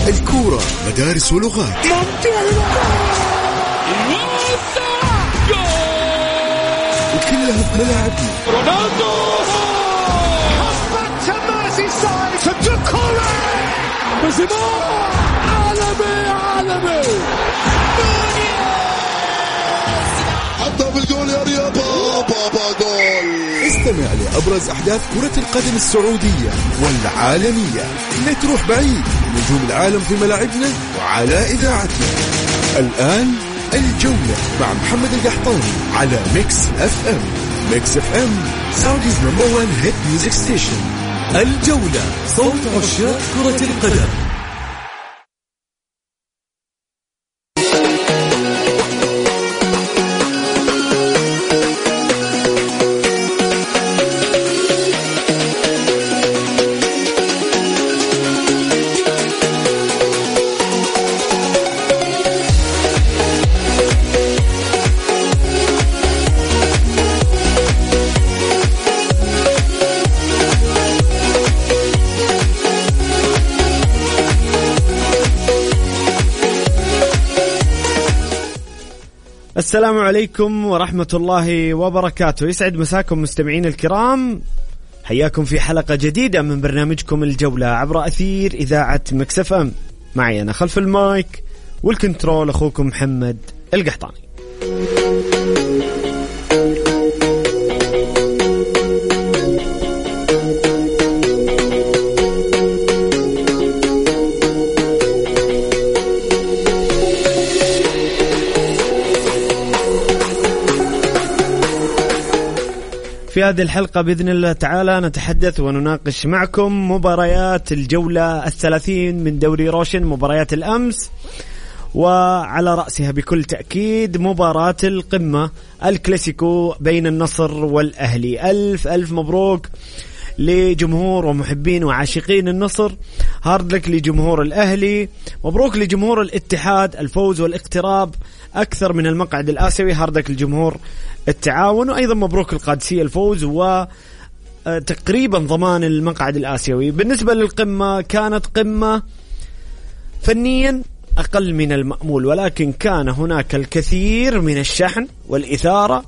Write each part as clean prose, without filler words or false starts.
الكورة مدارس ولغات. وكلها في ملاعبنا. رونالدو عالمي حطها بالجول يا رياض. بابا جول. استمع لأبرز أحداث كرة القدم السعودية والعالمية. لا تروح بعيد، نجوم العالم في ملاعبنا وعلى إذاعتنا. الآن الجولة مع محمد القحطاني على ميكس اف ام. ميكس اف ام سعوديز نمبر 1 هيت ميوزك ستيشن. الجولة، صوت عشاق كرة القدم. السلام عليكم ورحمة الله وبركاته. يسعد مساكم مستمعين الكرام، حياكم في حلقة جديدة من برنامجكم الجولة عبر أثير إذاعة ميكس اف ام. معي أنا خلف المايك والكنترول أخوكم محمد القحطاني. في هذه الحلقة بإذن الله تعالى نتحدث ونناقش معكم مباريات الجولة 30 من دوري روشن، مباريات الأمس، وعلى رأسها بكل تأكيد مباراة القمة الكلاسيكو بين النصر والأهلي. ألف مبروك لجمهور ومحبين وعاشقين النصر، هارد لك لجمهور الأهلي، مبروك لجمهور الاتحاد الفوز والاقتراب أكثر من المقعد الآسيوي، هارد لك لجمهور التعاون، وأيضا مبروك القادسية الفوز وتقريبا ضمان المقعد الآسيوي. بالنسبة للقمة كانت قمة فنيا أقل من المأمول، ولكن كان هناك الكثير من الشحن والإثارة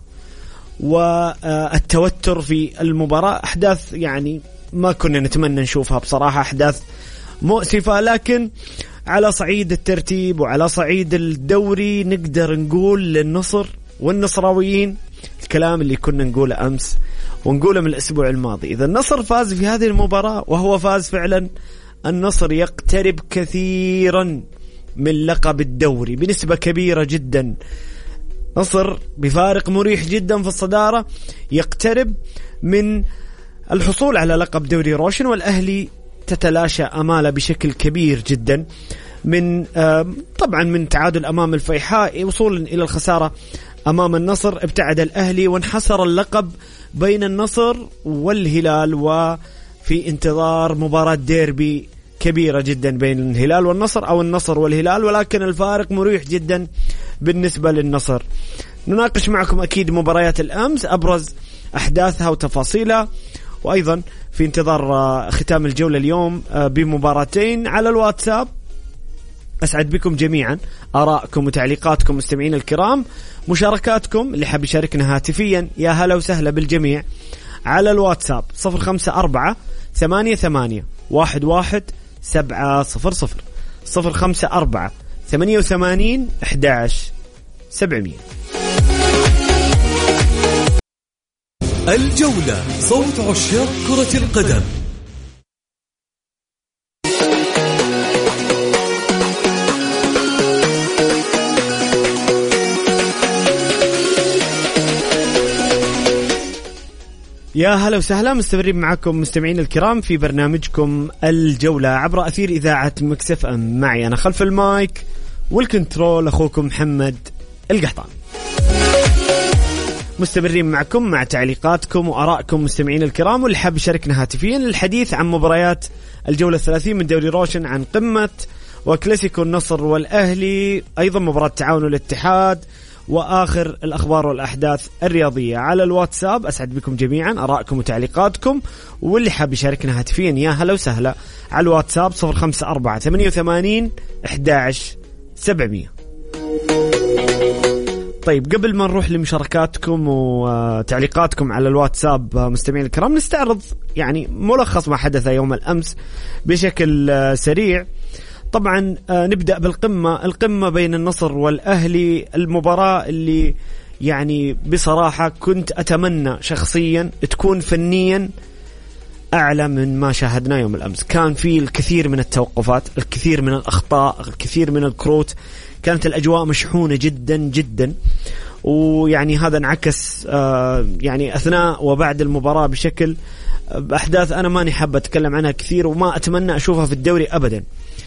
والتوتر في المباراة. أحداث يعني ما كنا نتمنى نشوفها بصراحة، أحداث مؤسفة، لكن على صعيد الترتيب وعلى صعيد الدوري نقدر نقول للنصر والنصراويين الكلام اللي كنا نقوله أمس ونقوله من الأسبوع الماضي. إذا النصر فاز في هذه المباراة، وهو فاز فعلا، النصر يقترب كثيرا من لقب الدوري بنسبة كبيرة جدا. نصر بفارق مريح جدا في الصدارة يقترب من الحصول على لقب دوري روشن، والأهلي تتلاشى أماله بشكل كبير جدا من طبعا من تعادل أمام الفيحاء وصولا إلى الخسارة أمام النصر. ابتعد الأهلي وانحصر اللقب بين النصر والهلال، وفي انتظار مباراة ديربي كبيرة جدا بين الهلال والنصر أو النصر والهلال، ولكن الفارق مريح جدا بالنسبة للنصر. نناقش معكم أكيد مباريات الأمس، أبرز أحداثها وتفاصيلها، وأيضا في انتظار ختام الجولة اليوم بمباراتين على الواتساب. أسعد بكم جميعا، آراءكم وتعليقاتكم مستمعين الكرام، مشاركاتكم اللي حاب يشاركنا هاتفيا يا هلا وسهلا بالجميع على الواتساب 054-88-11-700 054-88-11-700. الجولة، صوت عشاق كرة القدم. يا هلا وسهلا، مستمرين معكم مستمعين الكرام في برنامجكم الجولة عبر أثير إذاعة ميكس اف ام. معي أنا خلف المايك والكنترول أخوكم محمد القحطاني. مستمرين معكم مع تعليقاتكم وآرائكم مستمعين الكرام، واللي حاب يشاركنا هاتفيا للحديث عن مباريات الجولة 30 من دوري روشن، عن قمة وكلاسيكو النصر والأهلي، أيضا مباراة تعاون والاتحاد، وآخر الأخبار والأحداث الرياضية على الواتساب. أسعد بكم جميعا، أراءكم وتعليقاتكم، واللي حاب يشاركنا هاتفيا يا هلا وسهلا على الواتساب 0548811700. طيب قبل ما نروح لمشاركاتكم وتعليقاتكم على الواتساب مستمعين الكرام، نستعرض يعني ملخص ما حدث يوم الأمس بشكل سريع. طبعا نبدأ القمة بين النصر والأهلي، المباراة اللي يعني بصراحة كنت أتمنى شخصيا تكون فنيا أعلى من ما شاهدنا يوم الأمس. كان في الكثير من التوقفات، الكثير من الأخطاء، الكثير من الكروت، كانت الأجواء مشحونة جدا جدا، ويعني هذا انعكس يعني أثناء وبعد المباراة بشكل أحداث أنا ماني حابة أتكلم عنها كثير وما أتمنى أشوفها في الدوري أبدا.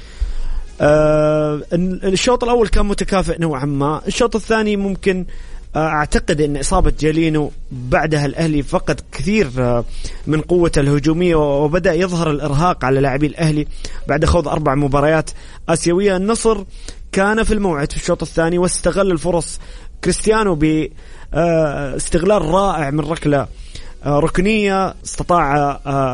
الشوط الأول كان متكافئ نوعا ما، الشوط الثاني ممكن أعتقد أن إصابة جالينو بعدها الأهلي فقد كثير من قوة الهجومية، وبدأ يظهر الإرهاق على لاعبي الأهلي بعد خوض 4 مباريات آسيوية. النصر كان في الموعد في الشوط الثاني واستغل الفرص، كريستيانو باستغلال رائع من ركلة ركنية استطاع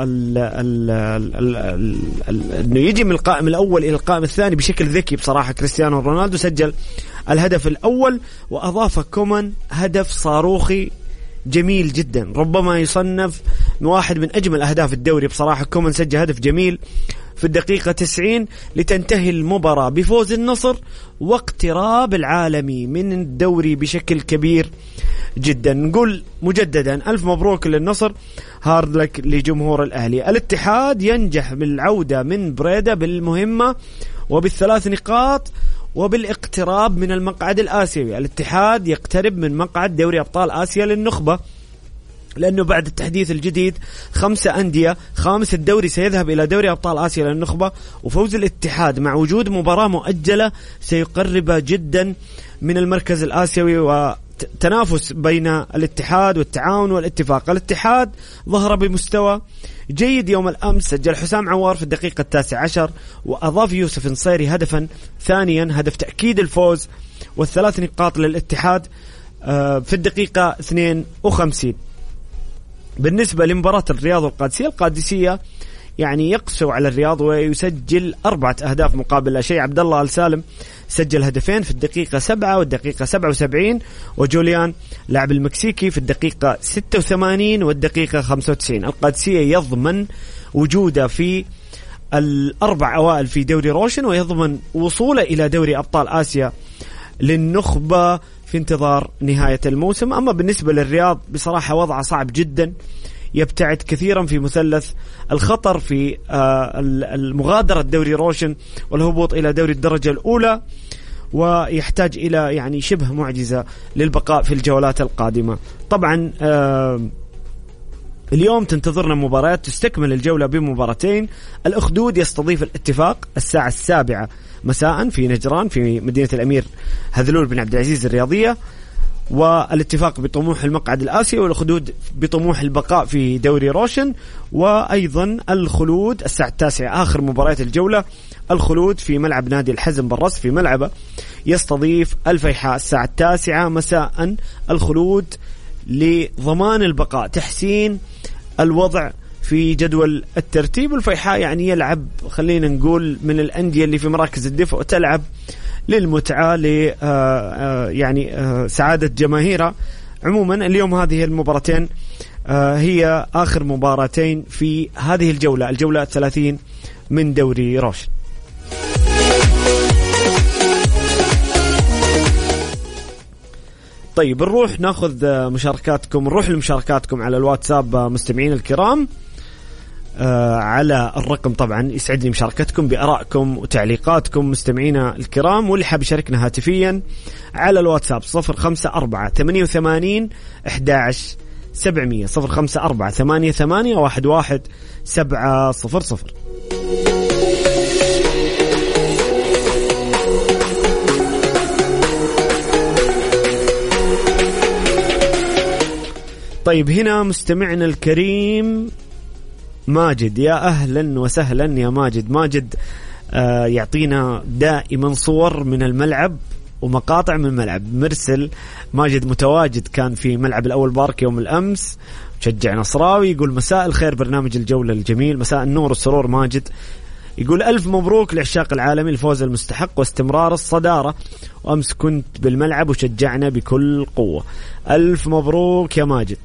أنه يجي من القائم الأول إلى القائم الثاني بشكل ذكي. بصراحة كريستيانو رونالدو سجل الهدف الأول، وأضاف كومان هدف صاروخي جميل جدا، ربما يصنف واحد من أجمل أهداف الدوري. بصراحة كومان سجل هدف جميل في الدقيقة 90 لتنتهي المباراة بفوز النصر واقتراب العالمي من الدوري بشكل كبير جدا. نقول مجددا ألف مبروك للنصر، هارد لك لجمهور الأهلي. الاتحاد ينجح بالعودة من بريدة بالمهمة وبال3 نقاط وبالاقتراب من المقعد الآسيوي. الاتحاد يقترب من مقعد دوري أبطال آسيا للنخبة، لأنه بعد التحديث الجديد 5 أندية خامس الدوري سيذهب إلى دوري أبطال آسيا للنخبة، وفوز الاتحاد مع وجود مباراة مؤجلة سيقرب جدا من المركز الآسيوي وتنافس بين الاتحاد والتعاون والاتفاق. الاتحاد ظهر بمستوى جيد يوم الأمس، سجل حسام عوار في الدقيقة 19 وأضاف يوسف نصيري هدفا ثانيا، هدف تأكيد الفوز وال3 نقاط للاتحاد في الدقيقة 52. بالنسبة لمباراة الرياض والقادسية يعني يقسو على الرياض ويسجل 4 أهداف مقابل لا شيء. عبد الله السالم سجل هدفين في الدقيقة 7 والدقيقة 77، وجوليان لاعب المكسيكي في الدقيقة 86 والدقيقة 95. القادسية يضمن وجوده في 4 أوائل في دوري روشن، ويضمن وصوله إلى دوري أبطال آسيا للنخبة في انتظار نهاية الموسم. أما بالنسبة للرياض بصراحة وضعه صعب جدا، يبتعد كثيرا في مثلث الخطر في المغادرة دوري روشن والهبوط إلى دوري الدرجة الأولى، ويحتاج إلى يعني شبه معجزة للبقاء في الجولات القادمة. طبعا اليوم تنتظرنا مباريات، تستكمل الجولة بمباراتين. الأخدود يستضيف الاتفاق الساعة 7 مساء في نجران في مدينة الأمير هذلول بن عبد العزيز الرياضية، والاتفاق بطموح المقعد الآسيوي، والخدود بطموح البقاء في دوري روشن. وأيضا الخلود الساعة 9 آخر مباريات الجولة، الخلود في ملعب نادي الحزم بالرص في ملعبه يستضيف الفيحاء الساعة 9 مساء. الخلود لضمان البقاء، تحسين الوضع في جدول الترتيب، والفيحاء يعني يلعب خلينا نقول من الأندية اللي في مراكز الدفع وتلعب للمتعة يعني سعادة جماهيرها. عموما اليوم هذه المباراتين هي آخر مباراتين في هذه الجولة 30 من دوري روشن. طيب نروح ناخذ مشاركاتكم، نروح لمشاركاتكم على الواتساب مستمعين الكرام على الرقم. طبعا يسعدني مشاركتكم بآرائكم وتعليقاتكم مستمعينا الكرام، واللي حاب يشاركنا هاتفيا على الواتساب 0548811700 0548811700. طيب هنا مستمعنا الكريم ماجد، يا أهلا وسهلا يا ماجد. يعطينا دائما صور من الملعب ومقاطع من الملعب. مرسل ماجد متواجد كان في ملعب الأول بارك يوم الأمس، شجع نصراوي. يقول مساء الخير برنامج الجولة الجميل، مساء النور والسرور ماجد. يقول ألف مبروك لعشاق العالمي الفوز المستحق واستمرار الصدارة، وأمس كنت بالملعب وشجعنا بكل قوة. ألف مبروك يا ماجد.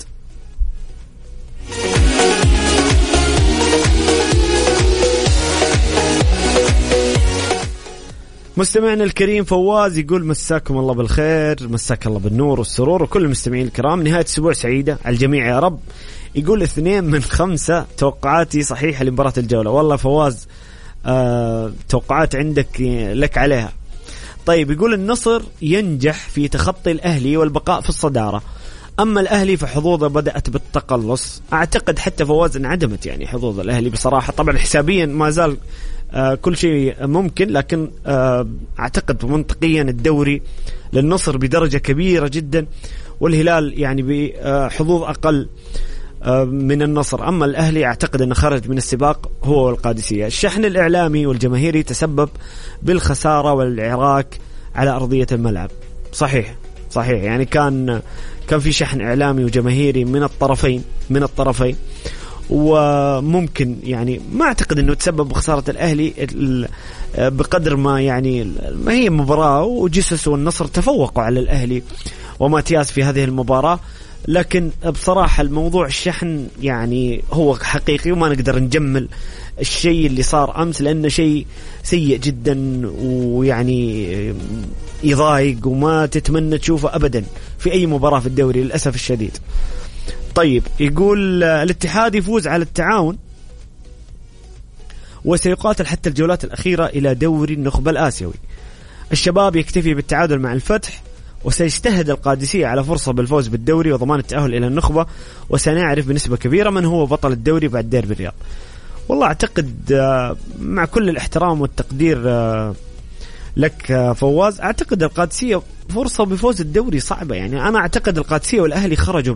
مستمعنا الكريم فواز يقول مساكم الله بالخير، مساك الله بالنور والسرور وكل المستمعين الكرام، نهاية أسبوع سعيدة على الجميع يا رب. يقول 2 من 5 توقعاتي صحيحة لمباراة الجولة. والله فواز توقعات عندك لك عليها. طيب يقول النصر ينجح في تخطي الأهلي والبقاء في الصدارة، أما الأهلي فحظوظه بدأت بالتقلص. أعتقد حتى فواز انعدمت يعني حظوظ الأهلي بصراحة، طبعا حسابيا ما زال كل شيء ممكن، لكن أعتقد منطقيا الدوري للنصر بدرجة كبيرة جدا، والهلال يعني بحظوظ أقل من النصر. أما الأهلي أعتقد أنه خرج من السباق هو والقادسية. الشحن الإعلامي والجماهيري تسبب بالخسارة والعراك على أرضية الملعب. صحيح يعني كان في شحن إعلامي وجماهيري من الطرفين وممكن يعني ما أعتقد أنه تسبب بخسارة الأهلي بقدر ما يعني ما هي مباراة وجسس والنصر تفوقوا على الأهلي وماتياس في هذه المباراة. لكن بصراحة الموضوع الشحن يعني هو حقيقي وما نقدر نجمل الشيء اللي صار أمس لأنه شيء سيء جدا ويعني يضايق وما تتمنى تشوفه أبدا في أي مباراة في الدوري للأسف الشديد. طيب يقول الاتحاد يفوز على التعاون وسيقاتل حتى الجولات الأخيرة إلى دوري النخبة الآسيوي. الشباب يكتفي بالتعادل مع الفتح، وسيجتهد القادسية على فرصة بالفوز بالدوري وضمان التأهل إلى النخبة، وسنعرف بنسبة كبيرة من هو بطل الدوري بعد ديربي الرياض. والله أعتقد مع كل الاحترام والتقدير لك فواز، أعتقد القادسية فرصة بفوز الدوري صعبة. يعني أنا أعتقد القادسية والأهلي خرجوا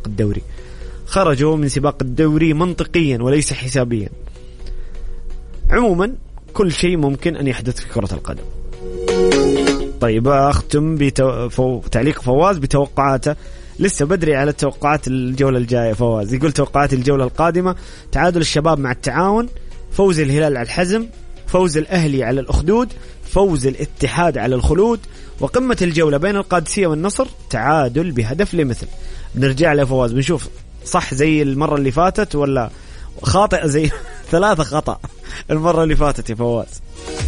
من سباق الدوري منطقيا وليس حسابيا. عموما كل شيء ممكن أن يحدث في كرة القدم. طيب أختم بتعليق فواز بتوقعاته. لسه بدري على توقعات الجولة الجاية. فواز يقول توقعات الجولة القادمة: تعادل الشباب مع التعاون، فوز الهلال على الحزم، فوز الأهلي على الأخدود، فوز الاتحاد على الخلود، وقمة الجولة بين القادسية والنصر تعادل بهدف لمثل. بنرجع لفواز بنشوف صح زي المرة اللي فاتت ولا خاطئ زي 3 خطأ المرة اللي فاتت يا فواز.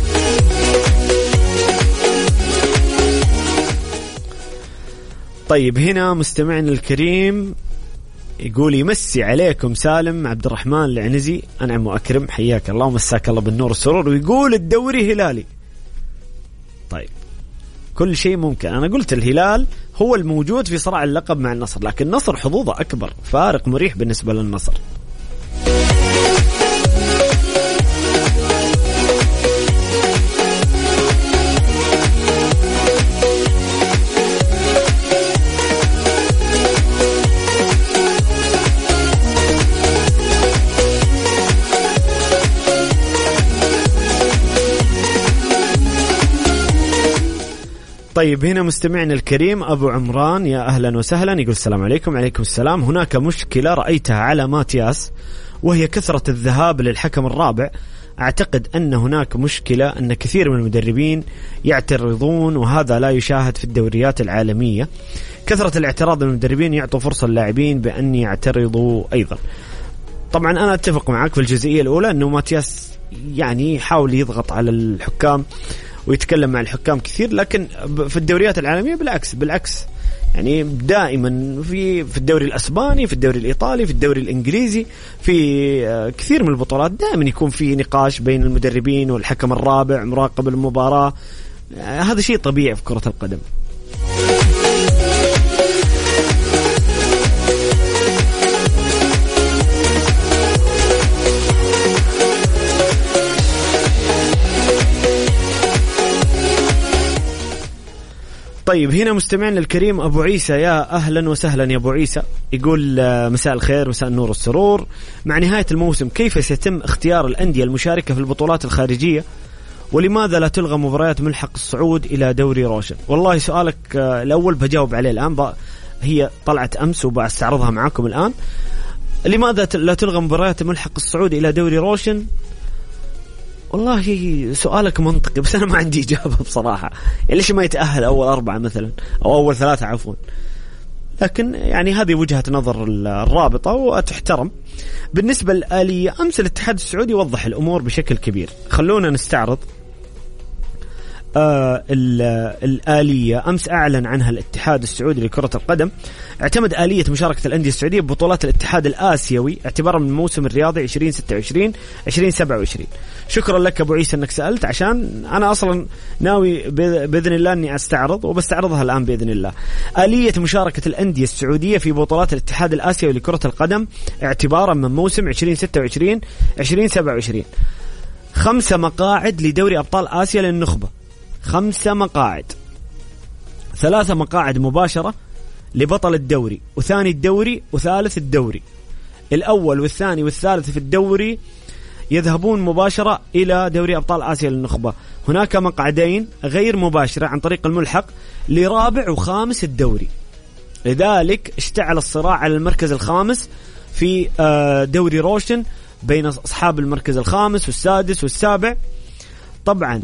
طيب هنا مستمعنا الكريم يقول يمسي عليكم سالم عبد الرحمن العنزي. أنعم وأكرم، حياك الله ومساك الله بالنور والسرور. ويقول الدوري هلالي. طيب كل شيء ممكن. أنا قلت الهلال هو الموجود في صراع اللقب مع النصر، لكن النصر حظوظه أكبر، فارق مريح بالنسبة للنصر. طيب هنا مستمعنا الكريم أبو عمران، يا أهلا وسهلا. يقول السلام عليكم. عليكم السلام. هناك مشكلة رأيتها على ماتياس وهي كثرة الذهاب للحكم الرابع. أعتقد أن هناك مشكلة أن كثير من المدربين يعترضون، وهذا لا يشاهد في الدوريات العالمية. كثرة الاعتراض من المدربين يعطوا فرصة للاعبين بأن يعترضوا أيضا. طبعا أنا أتفق معك في الجزئية الأولى أنه ماتياس يعني يحاول يضغط على الحكام ويتكلم مع الحكام كثير، لكن في الدوريات العالمية بالعكس يعني دائما في الدوري الأسباني، في الدوري الإيطالي، في الدوري الإنجليزي، في كثير من البطولات دائما يكون في نقاش بين المدربين والحكم الرابع، مراقب المباراة. هذا شيء طبيعي في كرة القدم. طيب هنا مستمعنا الكريم أبو عيسى، يا أهلا وسهلا يا أبو عيسى. يقول مساء الخير، مساء النور والسرور. مع نهاية الموسم كيف سيتم اختيار الأندية المشاركة في البطولات الخارجية ولماذا لا تلغى مباريات ملحق الصعود إلى دوري روشن؟ والله سؤالك الأول بجاوب عليه الآن، هي طلعت أمس وبستعرضها معاكم الآن. لماذا لا تلغى مباريات ملحق الصعود إلى دوري روشن؟ والله سؤالك منطقي، بس أنا ما عندي إجابة بصراحة. يعني ليش ما يتأهل أول 4 مثلا أو أول 3 عفوا؟ لكن يعني هذه وجهة نظر الرابطة وتحترم. بالنسبة للآلية، أمس الاتحاد السعودي وضح الأمور بشكل كبير. خلونا نستعرض الآلية. أمس أعلن عنها الاتحاد السعودي لكرة القدم. اعتمد آلية مشاركة الأندية السعودية ببطولات الاتحاد الآسيوي اعتبارا من الموسم الرياضي 2026-2027. شكرا لك أبو عيسى أنك سألت، عشان أنا أصلا ناوي بإذن الله أني أستعرض وبستعرضها الآن بإذن الله. آلية مشاركة الأندية السعودية في بطولات الاتحاد الآسيوي لكرة القدم اعتبارا من موسم 2026-2027. 5 مقاعد لدوري أبطال آسيا للنخبة، 5 مقاعد، 3 مقاعد مباشرة لبطل الدوري وثاني الدوري وثالث الدوري. الأول والثاني والثالث في الدوري يذهبون مباشرة إلى دوري أبطال آسيا للنخبة. هناك مقعدين غير مباشرة عن طريق الملحق لرابع وخامس الدوري. لذلك اشتعل الصراع على المركز الخامس في دوري روشن بين أصحاب المركز الخامس والسادس والسابع طبعا،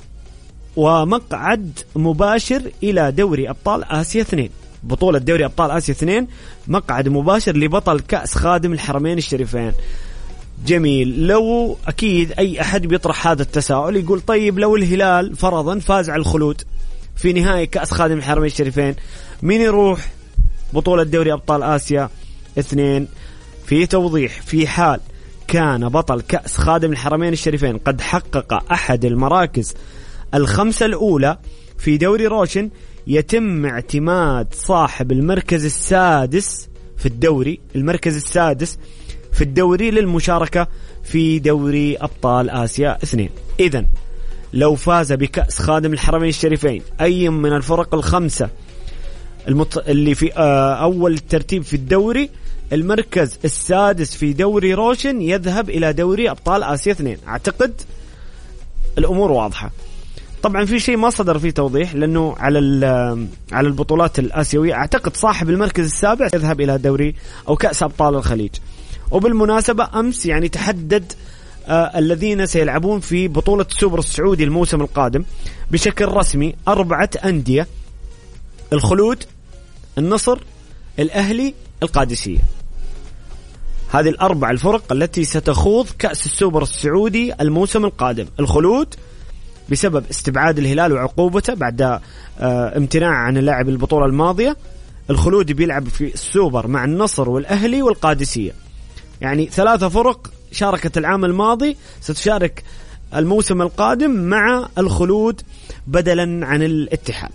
ومقعد مباشر إلى دوري أبطال آسيا 2. بطولة دوري أبطال آسيا 2 مقعد مباشر لبطل كأس خادم الحرمين الشريفين. جميل. لو أكيد أي أحد بيطرح هذا التساؤل يقول طيب لو الهلال فرضا فاز على الخلود في نهاية كأس خادم الحرمين الشريفين، مين يروح بطولة دوري أبطال آسيا 2؟ في توضيح: في حال كان بطل كأس خادم الحرمين الشريفين قد حقق أحد المراكز ال5 الأولى في دوري روشن، يتم اعتماد صاحب المركز السادس في الدوري، المركز السادس في الدوري للمشاركة في دوري أبطال آسيا 2. إذن لو فاز بكأس خادم الحرمين الشريفين أي من الفرق ال5 اللي في أول الترتيب في الدوري، المركز السادس في دوري روشن يذهب إلى دوري أبطال آسيا 2. أعتقد الأمور واضحة. طبعا في شيء ما صدر فيه توضيح، لأنه على البطولات الآسيوية أعتقد صاحب المركز السابع يذهب إلى دوري أو كأس أبطال الخليج. وبالمناسبة أمس يعني تحدد الذين سيلعبون في بطولة السوبر السعودي الموسم القادم بشكل رسمي: 4 أندية: الخلود، النصر، الأهلي، القادسية. هذه ال4 الفرق التي ستخوض كأس السوبر السعودي الموسم القادم. الخلود بسبب استبعاد الهلال وعقوبته بعد امتناع عن اللعب البطولة الماضية. الخلود بيلعب في السوبر مع النصر والأهلي والقادسية. يعني 3 فرق شاركت العام الماضي ستشارك الموسم القادم مع الخلود بدلا عن الاتحاد.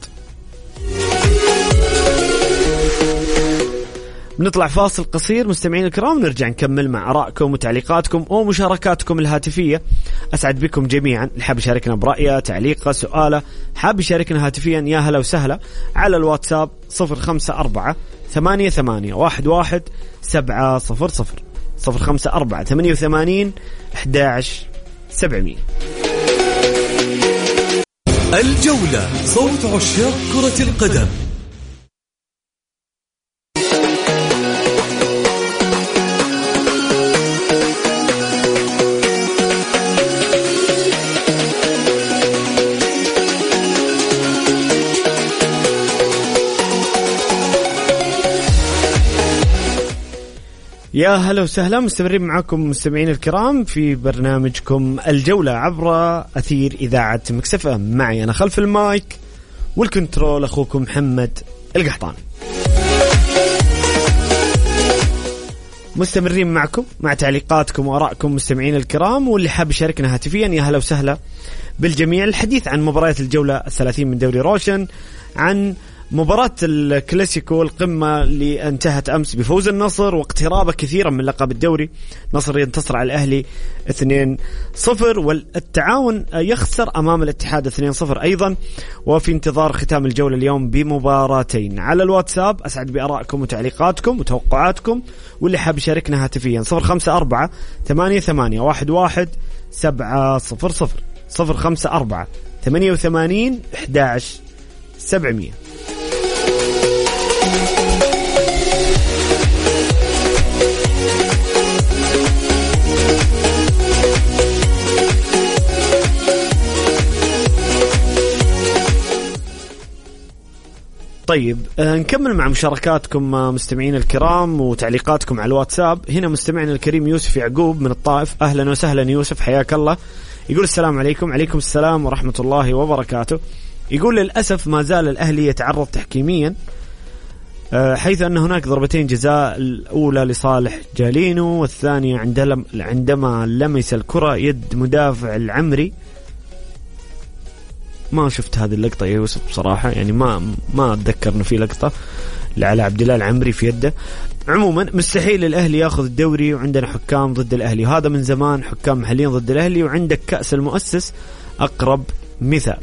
بنطلع فاصل قصير مستمعين الكرام، نرجع نكمل مع آرائكم وتعليقاتكم ومشاركاتكم الهاتفية. أسعد بكم جميعا. اللي حاب يشاركنا برأيه، تعليقه، سؤاله، حاب يشاركنا هاتفيا، يا هلا وسهلا على الواتساب 054-88-11-700 054-88-11-700. الجولة، صوت عشاق كرة القدم. يا هلا وسهلا، مستمرين معكم مستمعين الكرام في برنامجكم الجولة عبر أثير إذاعة مكس اف ام. معي أنا خلف المايك والكنترول أخوكم محمد القحطاني. مستمرين معكم مع تعليقاتكم وآرائكم مستمعين الكرام، واللي حاب يشاركنا هاتفيا يا هلا وسهلا بالجميع. الحديث عن مباريات الجولة 30 من دوري روشن، عن مباراة الكلاسيكو القمة اللي انتهت أمس بفوز النصر واقترابه كثيرا من لقب الدوري. نصر ينتصر على الأهلي 2-0، والتعاون يخسر أمام الاتحاد 2-0 أيضا. وفي انتظار ختام الجولة اليوم بمباراتين. على الواتساب أسعد بآرائكم وتعليقاتكم وتوقعاتكم، واللي حاب يشاركنا هاتفيا 054-88-11-700. 0548811700. طيب نكمل مع مشاركاتكم مستمعين الكرام وتعليقاتكم على الواتساب. هنا مستمعنا الكريم يوسف يعقوب من الطائف. أهلا وسهلا يوسف، حياك الله. يقول السلام عليكم. عليكم السلام ورحمة الله وبركاته. يقول للأسف ما زال الأهلي يتعرض تحكيميا، حيث أن هناك ضربتين جزاء، الأولى لصالح جالينو والثانية عندما لمس الكرة يد مدافع العمري. ما شفت هذه اللقطة يا يوسف بصراحة، يعني ما أتذكر إنه في لقطة على عبد الله العمري في يده. عموما مستحيل الأهلي ياخذ الدوري وعندنا حكام ضد الأهلي، وهذا من زمان حكام محليين ضد الأهلي، وعندك كأس المؤسس أقرب مثال.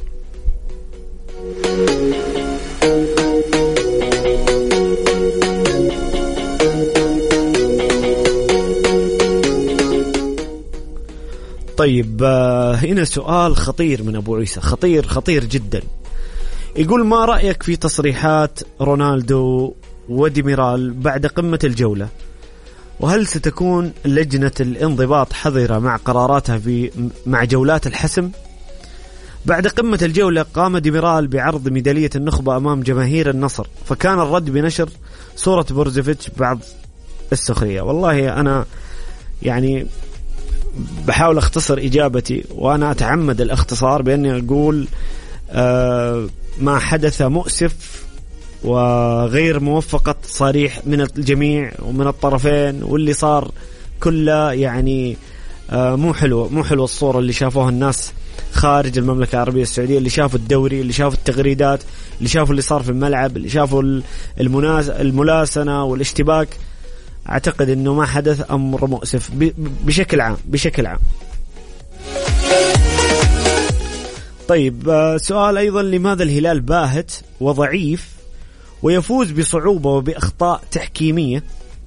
طيب هنا سؤال خطير من أبو عيسى، خطير جدا. يقول ما رأيك في تصريحات رونالدو وديميرال بعد قمة الجولة؟ وهل ستكون لجنة الانضباط حذرة مع قراراتها مع جولات الحسم؟ بعد قمة الجولة قام ديميرال بعرض ميدالية النخبة أمام جماهير النصر، فكان الرد بنشر صورة بورزوفيتش بعض السخرية. والله أنا يعني بحاول أختصر إجابتي، وأنا أتعمد الاختصار بأني أقول ما حدث مؤسف وغير موفقة صريح من الجميع ومن الطرفين، واللي صار كله يعني مو حلو الصورة اللي شافوها الناس خارج المملكة العربية السعودية، اللي شافوا الدوري، اللي شافوا التغريدات، اللي شافوا اللي صار في الملعب، اللي شافوا الملاسنة والاشتباك. أعتقد أنه ما حدث أمر مؤسف بشكل عام. طيب سؤال أيضا، لماذا الهلال باهت وضعيف ويفوز بصعوبة وبأخطاء تحكيمية؟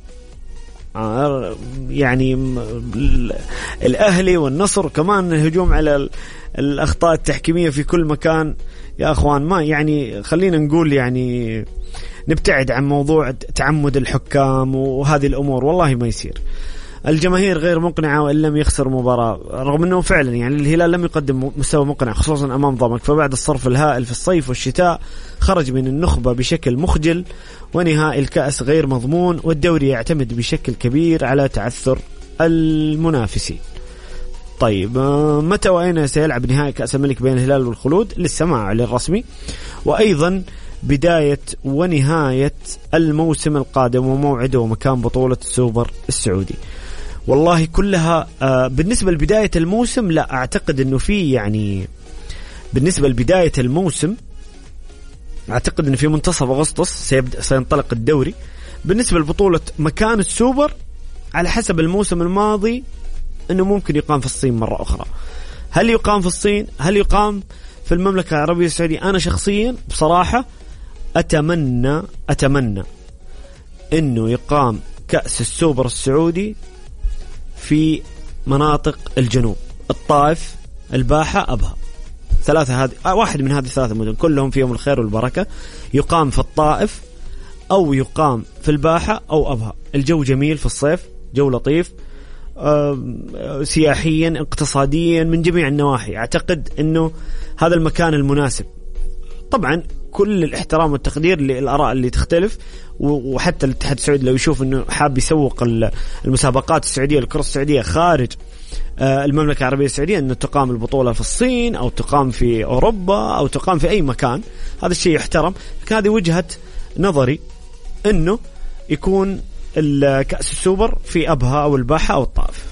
يعني الأهلي والنصر كمان الهجوم على الأخطاء التحكيمية في كل مكان يا أخوان. ما يعني خلينا نقول يعني نبتعد عن موضوع تعمد الحكام وهذه الأمور، والله ما يصير. الجماهير غير مقنعة وإن لم يخسر مباراة، رغم أنه فعلا يعني الهلال لم يقدم مستوى مقنع خصوصا أمام ضمك، فبعد الصرف الهائل في الصيف والشتاء خرج من النخبة بشكل مخجل، ونهائي الكأس غير مضمون، والدوري يعتمد بشكل كبير على تعثر المنافسين. طيب متى وأين سيلعب نهائي كأس الملك بين الهلال والخلود؟ لسه ما أعلن رسمي. وأيضا بداية ونهاية الموسم القادم وموعده ومكان بطولة السوبر السعودي. والله كلها بالنسبة لبداية الموسم لا أعتقد أنه في يعني بالنسبة لبداية الموسم أعتقد أنه في منتصف أغسطس سينطلق الدوري. بالنسبة لبطولة مكان السوبر على حسب الموسم الماضي أنه ممكن يقام في الصين مرة أخرى. هل يقام في الصين؟ هل يقام في المملكة العربية السعودية؟ أنا شخصيا بصراحة أتمنى أنه يقام كأس السوبر السعودي في مناطق الجنوب، الطائف، الباحة، أبها. واحد من هذه الثلاثة مدن كلهم فيهم الخير والبركة. يقام في الطائف أو يقام في الباحة أو أبها. الجو جميل في الصيف، جو لطيف سياحيا اقتصاديا من جميع النواحي. أعتقد أنه هذا المكان المناسب. طبعا كل الاحترام والتقدير للآراء اللي تختلف، وحتى الاتحاد السعودي لو يشوف أنه حاب يسوق المسابقات السعودية الكرة السعودية خارج المملكة العربية السعودية، أنه تقام البطولة في الصين أو تقام في أوروبا أو تقام في أي مكان، هذا الشيء يحترم. لكن هذه وجهة نظري، أنه يكون الكأس السوبر في أبها أو الباحة أو الطائف.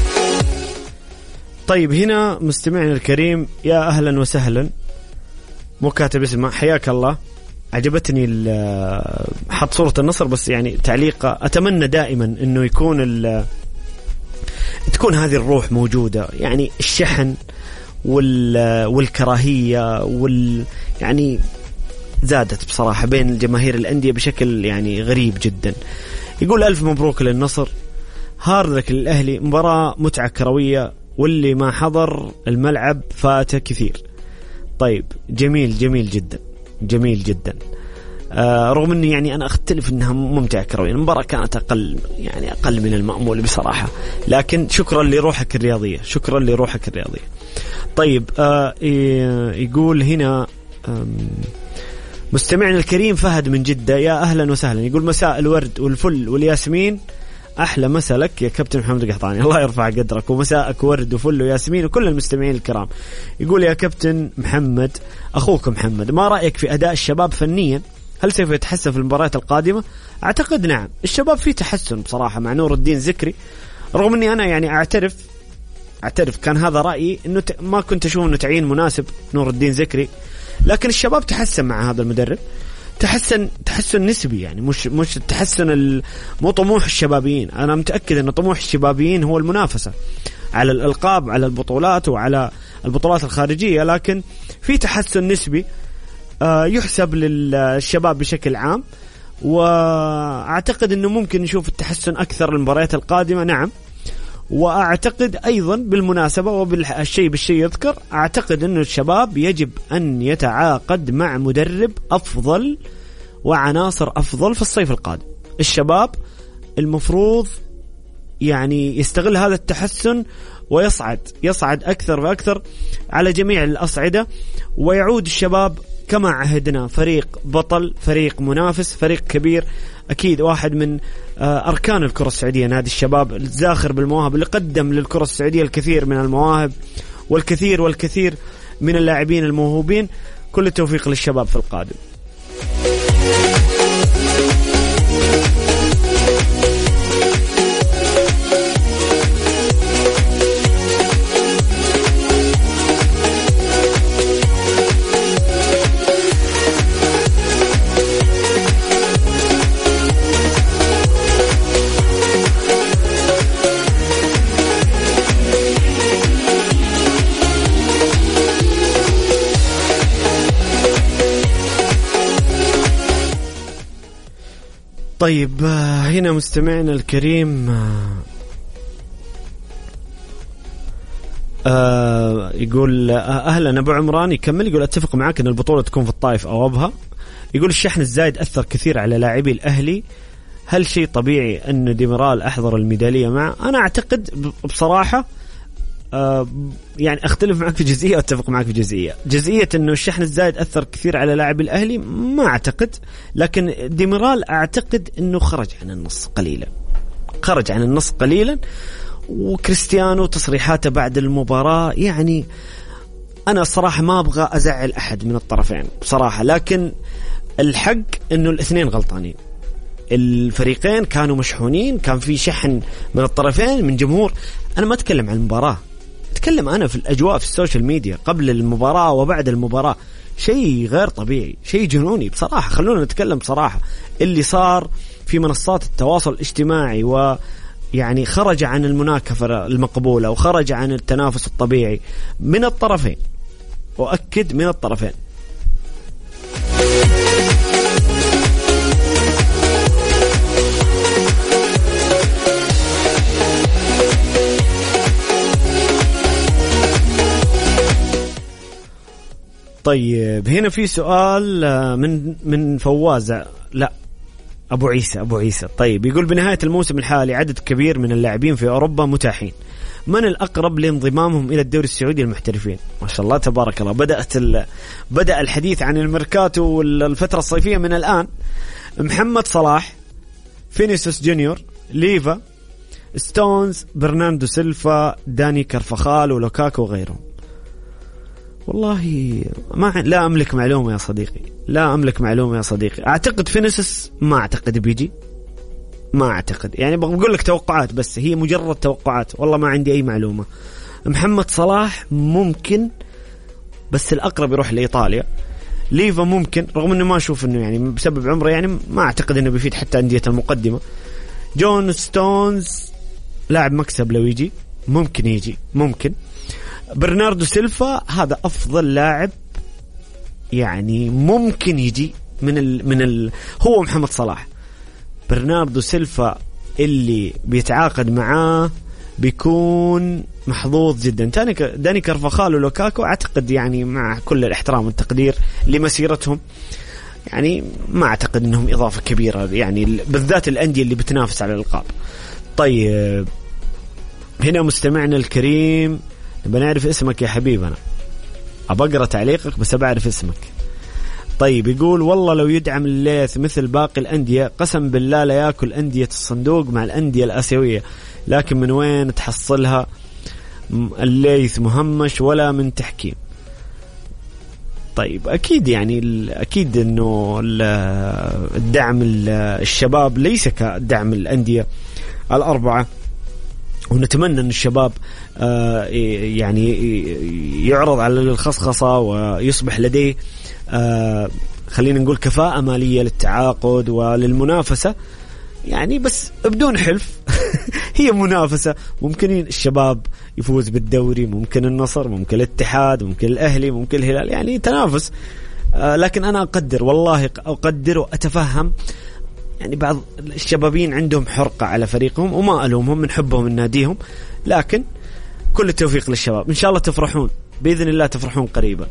طيب هنا مستمعنا الكريم، يا أهلا وسهلا. مو كاتب اسمه، حياك الله. عجبتني حط صورة النصر بس يعني تعليقه، أتمنى دائما إنه تكون هذه الروح موجودة، يعني الشحن والكراهية يعني زادت بصراحة بين الجماهير الأندية بشكل يعني غريب جدا. يقول ألف مبروك للنصر، هاردك للأهلي، مباراة متعة كروية، واللي ما حضر الملعب فاته كثير. طيب جميل جدا جميل جدا. رغم اني يعني انا اختلف انها ممتعة كرويا، المباراة كانت اقل من المأمول بصراحة، لكن شكرا لروحك الرياضية، شكرا لروحك الرياضية. طيب يقول هنا مستمعنا الكريم فهد من جدة، يا اهلا وسهلا. يقول مساء الورد والفل والياسمين، احلى مساء لك يا كابتن محمد القحطاني، الله يرفع قدرك، ومساءك ورد وفل وياسمين وكل المستمعين الكرام. يقول يا كابتن محمد، اخوك محمد، ما رأيك في اداء الشباب فنيا؟ هل سوف يتحسن في المباريات القادمة؟ اعتقد نعم، الشباب فيه تحسن بصراحة مع نور الدين زكري، رغم اني انا يعني اعترف كان هذا رأيي انه ما كنت اشوف انه تعيين مناسب نور الدين زكري، لكن الشباب تحسن مع هذا المدرب، تحسن نسبي، يعني مش التحسن مو طموح الشبابيين. انا متأكد ان طموح الشبابيين هو المنافسة على الألقاب، على البطولات وعلى البطولات الخارجية، لكن في تحسن نسبي يحسب للشباب بشكل عام، واعتقد انه ممكن نشوف التحسن اكثر المباريات القادمة. نعم، واعتقد ايضا بالمناسبة وبالشيء يذكر، اعتقد انه الشباب يجب ان يتعاقد مع مدرب افضل وعناصر افضل في الصيف القادم. الشباب المفروض يعني يستغل هذا التحسن ويصعد اكثر واكثر على جميع الاصعدة، ويعود الشباب كما عهدنا فريق بطل، فريق منافس، فريق كبير. أكيد واحد من أركان الكرة السعودية نادي الشباب، الزاخر بالمواهب، اللي قدم للكرة السعودية الكثير من المواهب والكثير من اللاعبين الموهوبين. كل التوفيق للشباب في القادم. طيب هنا مستمعنا الكريم يقول أهلا أبو عمران، يكمل يقول أتفق معك أن البطولة تكون في الطائف أو أبها. يقول الشحن الزايد أثر كثير على لاعبي الأهلي، هل شيء طبيعي أن ديميرال أحضر الميدالية معه؟ أنا أعتقد بصراحة يعني أختلف معك في جزئية وأتفق معك في جزئية أنه الشحن الزايد أثر كثير على لاعبي الأهلي، ما أعتقد، لكن ديميرال أعتقد أنه خرج عن النص قليلا، وكريستيانو تصريحاته بعد المباراة، يعني أنا صراحة ما أبغى أزعل أحد من الطرفين بصراحة، لكن الحق أنه الاثنين غلطانين. الفريقين كانوا مشحونين، كان في شحن من الطرفين من جمهور. أنا ما أتكلم عن المباراة، أتكلم أنا في الأجواء في السوشيال ميديا قبل المباراة وبعد المباراة، شيء غير طبيعي، شيء جنوني بصراحة. خلونا نتكلم بصراحة، اللي صار في منصات التواصل الاجتماعي ويعني خرج عن المناكفة المقبولة وخرج عن التنافس الطبيعي من الطرفين، وأكد من الطرفين. طيب هنا في سؤال من فوازة، لا أبو عيسى. طيب يقول بنهاية الموسم الحالي عدد كبير من اللاعبين في أوروبا متاحين، من الأقرب لانضمامهم إلى الدوري السعودي المحترفين؟ ما شاء الله تبارك الله، بدأ الحديث عن الميركاتو والفترة الصيفية من الآن. محمد صلاح، فينيسيوس جونيور، ليفا، ستونز، برناردو سيلفا، داني كارفخال ولوكاكو وغيرهم. والله لا أملك معلومة يا صديقي، أعتقد فينيسيوس ما أعتقد بيجي، ما أعتقد، يعني بقول لك توقعات بس، هي مجرد توقعات، والله ما عندي أي معلومة. محمد صلاح ممكن، بس الأقرب يروح لإيطاليا. ليفا ممكن، رغم انه ما اشوف انه يعني بسبب عمره يعني ما اعتقد انه بيفيد حتى انديه المقدمه. جون ستونز لاعب مكسب لو يجي، ممكن يجي ممكن. برناردو سيلفا هذا افضل لاعب يعني ممكن يجي من هو محمد صلاح. برناردو سيلفا اللي بيتعاقد معاه بيكون محظوظ جدا. داني كارفاخال ولوكاكو اعتقد يعني مع كل الاحترام والتقدير لمسيرتهم يعني ما اعتقد انهم اضافه كبيره يعني بالذات الانديه اللي بتنافس على الالقاب. طيب هنا مستمعنا الكريم نبغى نعرف اسمك يا حبيبنا، ابقرا تعليقك بس بعرف اسمك. طيب يقول والله لو يدعم الليث مثل باقي الأندية قسم بالله لا يأكل أندية الصندوق مع الأندية الآسيوية، لكن من وين تحصلها الليث مهمش ولا من تحكيم. طيب أكيد يعني أكيد أنه الدعم الشباب ليس كدعم الأندية الأربعة، ونتمنى أن الشباب يعني يعرض على الخصخصة ويصبح لديه خلينا نقول كفاءة مالية للتعاقد وللمنافسة يعني، بس بدون حلف. هي منافسة، ممكن الشباب يفوز بالدوري، ممكن النصر، ممكن الاتحاد، ممكن الأهلي، ممكن الهلال، يعني تنافس. لكن أنا أقدر والله أقدر وأتفهم يعني بعض الشبابين عندهم حرقة على فريقهم وما ألومهم من حبهم من ناديهم، لكن كل التوفيق للشباب. إن شاء الله تفرحون بإذن الله، تفرحون قريبا.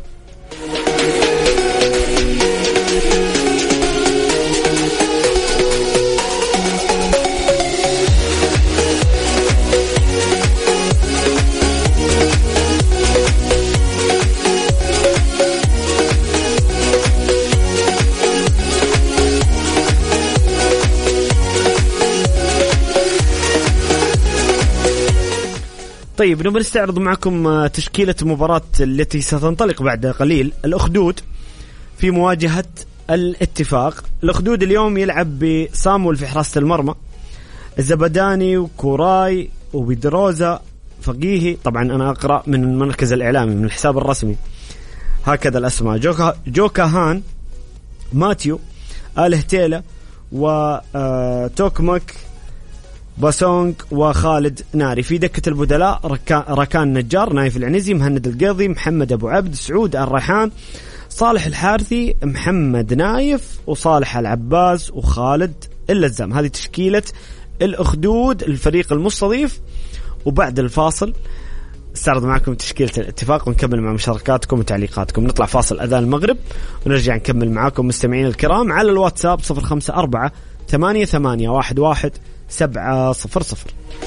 طيب نبغى نستعرض معكم تشكيلة مباراة التي ستنطلق بعد قليل. الأخدود في مواجهة الاتفاق. الأخدود اليوم يلعب بسامول في حراسة المرمى، الزبداني وكوراي وبيدروزا فقيهي. طبعا أنا أقرأ من المركز الإعلامي من الحساب الرسمي هكذا الأسماء: جوكا هان، ماتيو، آلهتيلا، وتوكمك باسونج، وخالد ناري. في دكة البدلاء ركان نجار، نايف العنزي، مهند القيضي، محمد أبو عبد، سعود الريحان، صالح الحارثي، محمد نايف، وصالح العباس، وخالد اللزام. هذه تشكيلة الأخدود الفريق المستضيف. وبعد الفاصل استعرض معكم تشكيلة الاتفاق ونكمل مع مشاركاتكم وتعليقاتكم. نطلع فاصل أذان المغرب ونرجع نكمل معكم مستمعين الكرام على الواتساب 0548811700.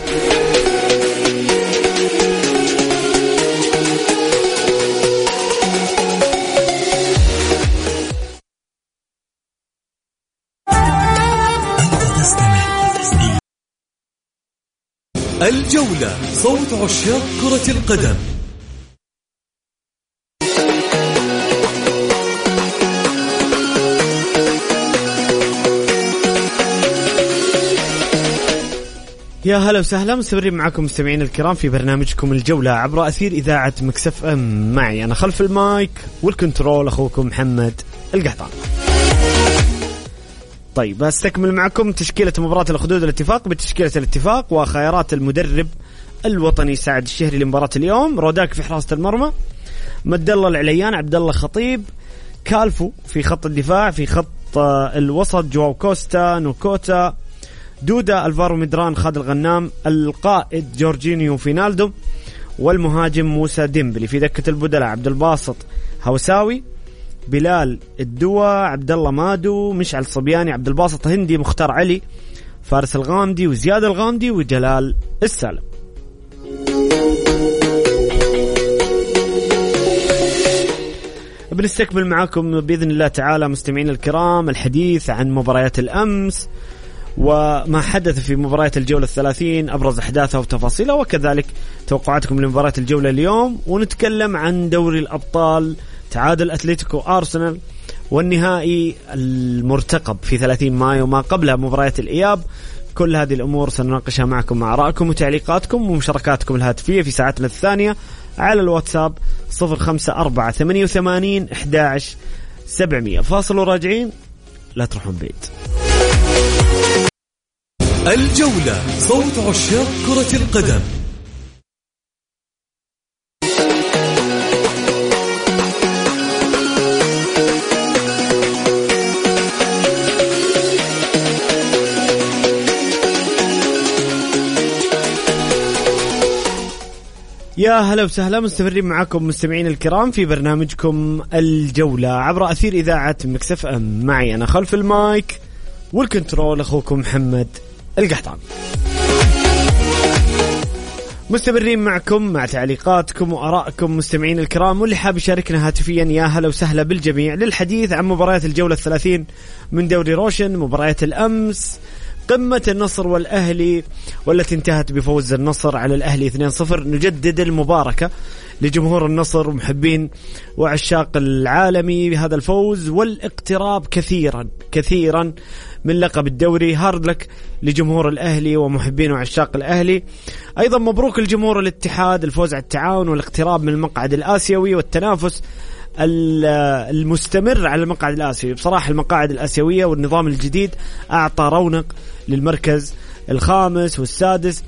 الجولة، صوت عشاق كرة القدم. يا هلا وسهلا، مستمرين معكم مستمعين الكرام في برنامجكم الجولة عبر أثير إذاعة مكسف أم. معي أنا خلف المايك والكنترول أخوكم محمد القحطان. طيب استكمل معكم تشكيلة مباراة الأخدود الاتفاق بتشكيلة الاتفاق وخيارات المدرب الوطني سعد الشهري لمباراة اليوم. روداك في حراسة المرمى، مد الله العليان، عبد الله خطيب، كالفو في خط الدفاع. في خط الوسط جواو كوستا، نوكوتا، دودا، الفارو ميدران، خالد الغنام، القائد جورجينيو فينالدو، والمهاجم موسى ديمبلي. في دكة البدلاء عبد الباسط هوساوي، بلال الدوا، عبد الله مادو، مشعل صبياني، عبد الباسط هندي، مختار علي، فارس الغامدي، وزياد الغامدي، وجلال السالم. بنستكمل معاكم بإذن الله تعالى مستمعين الكرام الحديث عن مباريات الأمس وما حدث في مباريات الجولة 30، أبرز أحداثها وتفاصيلها، وكذلك توقعاتكم لمباريات الجولة اليوم. ونتكلم عن دوري الأبطال، تعادل أتلتيكو أرسنال، والنهائي المرتقب في 30 مايو ما قبلها مباريات الإياب. كل هذه الأمور سنناقشها معكم مع آرائكم وتعليقاتكم ومشاركاتكم الهاتفية في ساعتنا الثانية على الواتساب 05488111 700. فاصل وراجعين، لا تروحون بعيد. الجولة، صوت عشاق كرة القدم. يا هلا وسهلا، مستمرين معكم مستمعين الكرام في برنامجكم الجولة عبر أثير إذاعة ميكس اف ام. معي أنا خلف المايك والكنترول أخوكم محمد القحطان. مستمرين معكم مع تعليقاتكم وآرائكم مستمعين الكرام، واللي حاب يشاركنا هاتفيا يا هلا وسهلا بالجميع للحديث عن مباريات الجولة 30 من دوري روشن. مباريات الأمس، قمة النصر والأهلي والتي انتهت بفوز النصر على الأهلي 2-0. نجدد المباركة لجمهور النصر ومحبين وعشاق العالمي بهذا الفوز والاقتراب كثيرا من لقب الدوري. هارد لك لجمهور الأهلي ومحبين وعشاق الأهلي. أيضا مبروك الجمهور الاتحاد الفوز على التعاون والاقتراب من المقعد الآسيوي والتنافس المستمر على المقعد الآسيوي. بصراحة المقاعد الآسيوية والنظام الجديد أعطى رونق للمركز الخامس والسادس،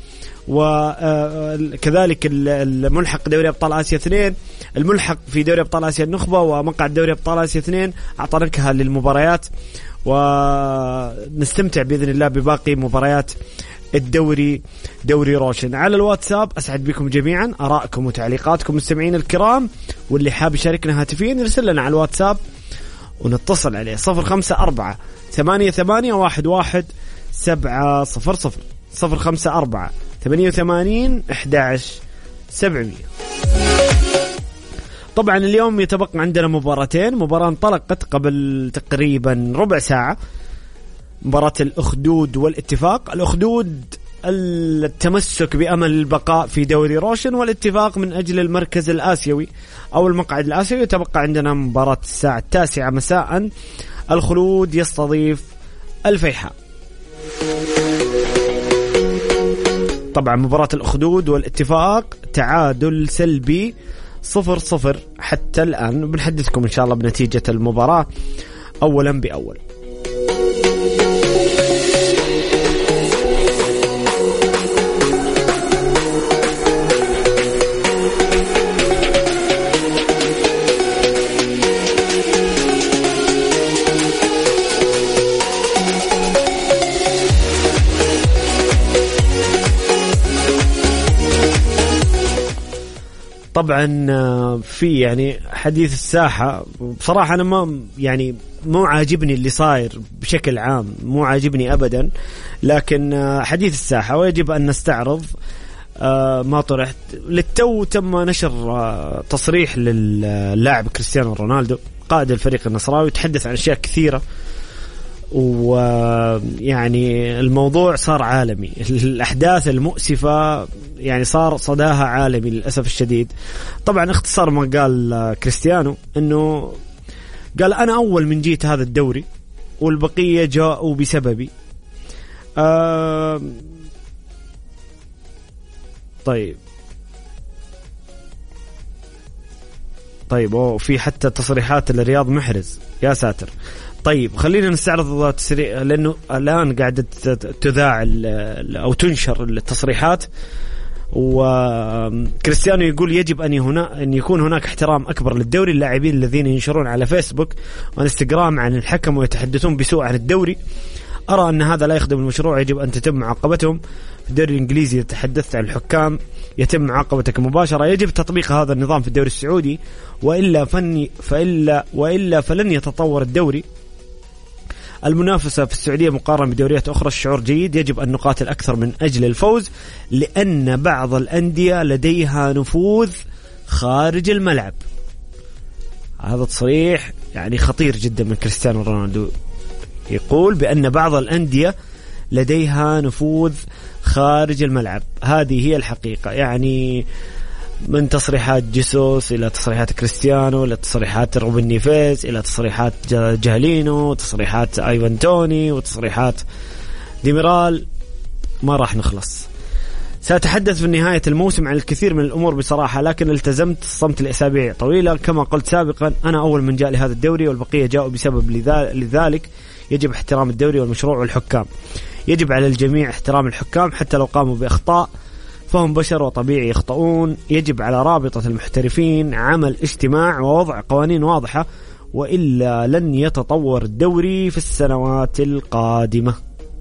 وكذلك الملحق دوري أبطال آسيا 2، الملحق في دوري أبطال آسيا النخبة ومقعد دوري أبطال آسيا 2 أعطى نكهة للمباريات. ونستمتع بإذن الله بباقي مباريات الدوري دوري روشن. على الواتساب أسعد بكم جميعا آرائكم وتعليقاتكم مستمعين الكرام، واللي حاب يشاركنا هاتفيا يرسل لنا على الواتساب ونتصل عليه 054-88-11-700 054-88-11-700. طبعا اليوم يتبقى عندنا مباراتين. مباراة انطلقت قبل تقريبا ربع ساعة، مباراة الأخدود والاتفاق. الأخدود التمسك بأمل البقاء في دوري روشن، والاتفاق من أجل المركز الآسيوي أو المقعد الآسيوي. يتبقى عندنا مباراة الساعة 9 مساء، الخلود يستضيف الفيحاء. طبعا مباراة الأخدود والاتفاق تعادل سلبي 0-0 حتى الآن. بنحدثكم إن شاء الله بنتيجة المباراة أولا بأول. طبعا في يعني حديث الساحة، بصراحة أنا مو عاجبني اللي صاير بشكل عام، مو عاجبني أبدا. لكن حديث الساحة ويجب أن نستعرض ما طرحت. للتو تم نشر تصريح للاعب كريستيانو رونالدو قائد الفريق النصراوي، يتحدث عن أشياء كثيرة، ويعني الموضوع صار عالمي. الأحداث المؤسفة يعني صار صداها عالمي للأسف الشديد. طبعا اختصار ما قال كريستيانو انه قال انا اول من جيت هذا الدوري والبقية جاءوا بسببي. طيب وفي حتى تصريحات لرياض محرز، يا ساتر. طيب خلينا نستعرض تسريع، لأنه الآن قاعدة تذاع أو تنشر التصريحات. وكريستيانو يقول يجب أن يكون هناك احترام أكبر للدوري. اللاعبين الذين ينشرون على فيسبوك وانستغرام عن الحكم ويتحدثون بسوء عن الدوري، أرى أن هذا لا يخدم المشروع، يجب أن تتم معاقبتهم. في الدوري الإنجليزي تحدثت عن الحكام، يتم معاقبتك مباشرة. يجب تطبيق هذا النظام في الدوري السعودي، وإلا فلن يتطور الدوري. المنافسة في السعودية مقارنة بدوريات أخرى الشعور جيد، يجب أن نقاتل أكثر من أجل الفوز، لأن بعض الأندية لديها نفوذ خارج الملعب. هذا تصريح يعني خطير جدا من كريستيانو رونالدو، يقول بأن بعض الأندية لديها نفوذ خارج الملعب. هذه هي الحقيقة. يعني من تصريحات جيسوس إلى تصريحات كريستيانو إلى تصريحات روبن نيفيز إلى تصريحات جالينو، تصريحات ايفان توني وتصريحات ديميرال، ما راح نخلص. سأتحدث في نهاية الموسم عن الكثير من الأمور بصراحة، لكن التزمت الصمت لأسابيع طويلة. كما قلت سابقا أنا أول من جاء لهذا الدوري والبقية جاءوا بسبب لذلك يجب احترام الدوري والمشروع والحكام. يجب على الجميع احترام الحكام حتى لو قاموا بأخطاء، فهم بشر وطبيعي يخطئون. يجب على رابطة المحترفين عمل اجتماع ووضع قوانين واضحة، وإلا لن يتطور الدوري في السنوات القادمة.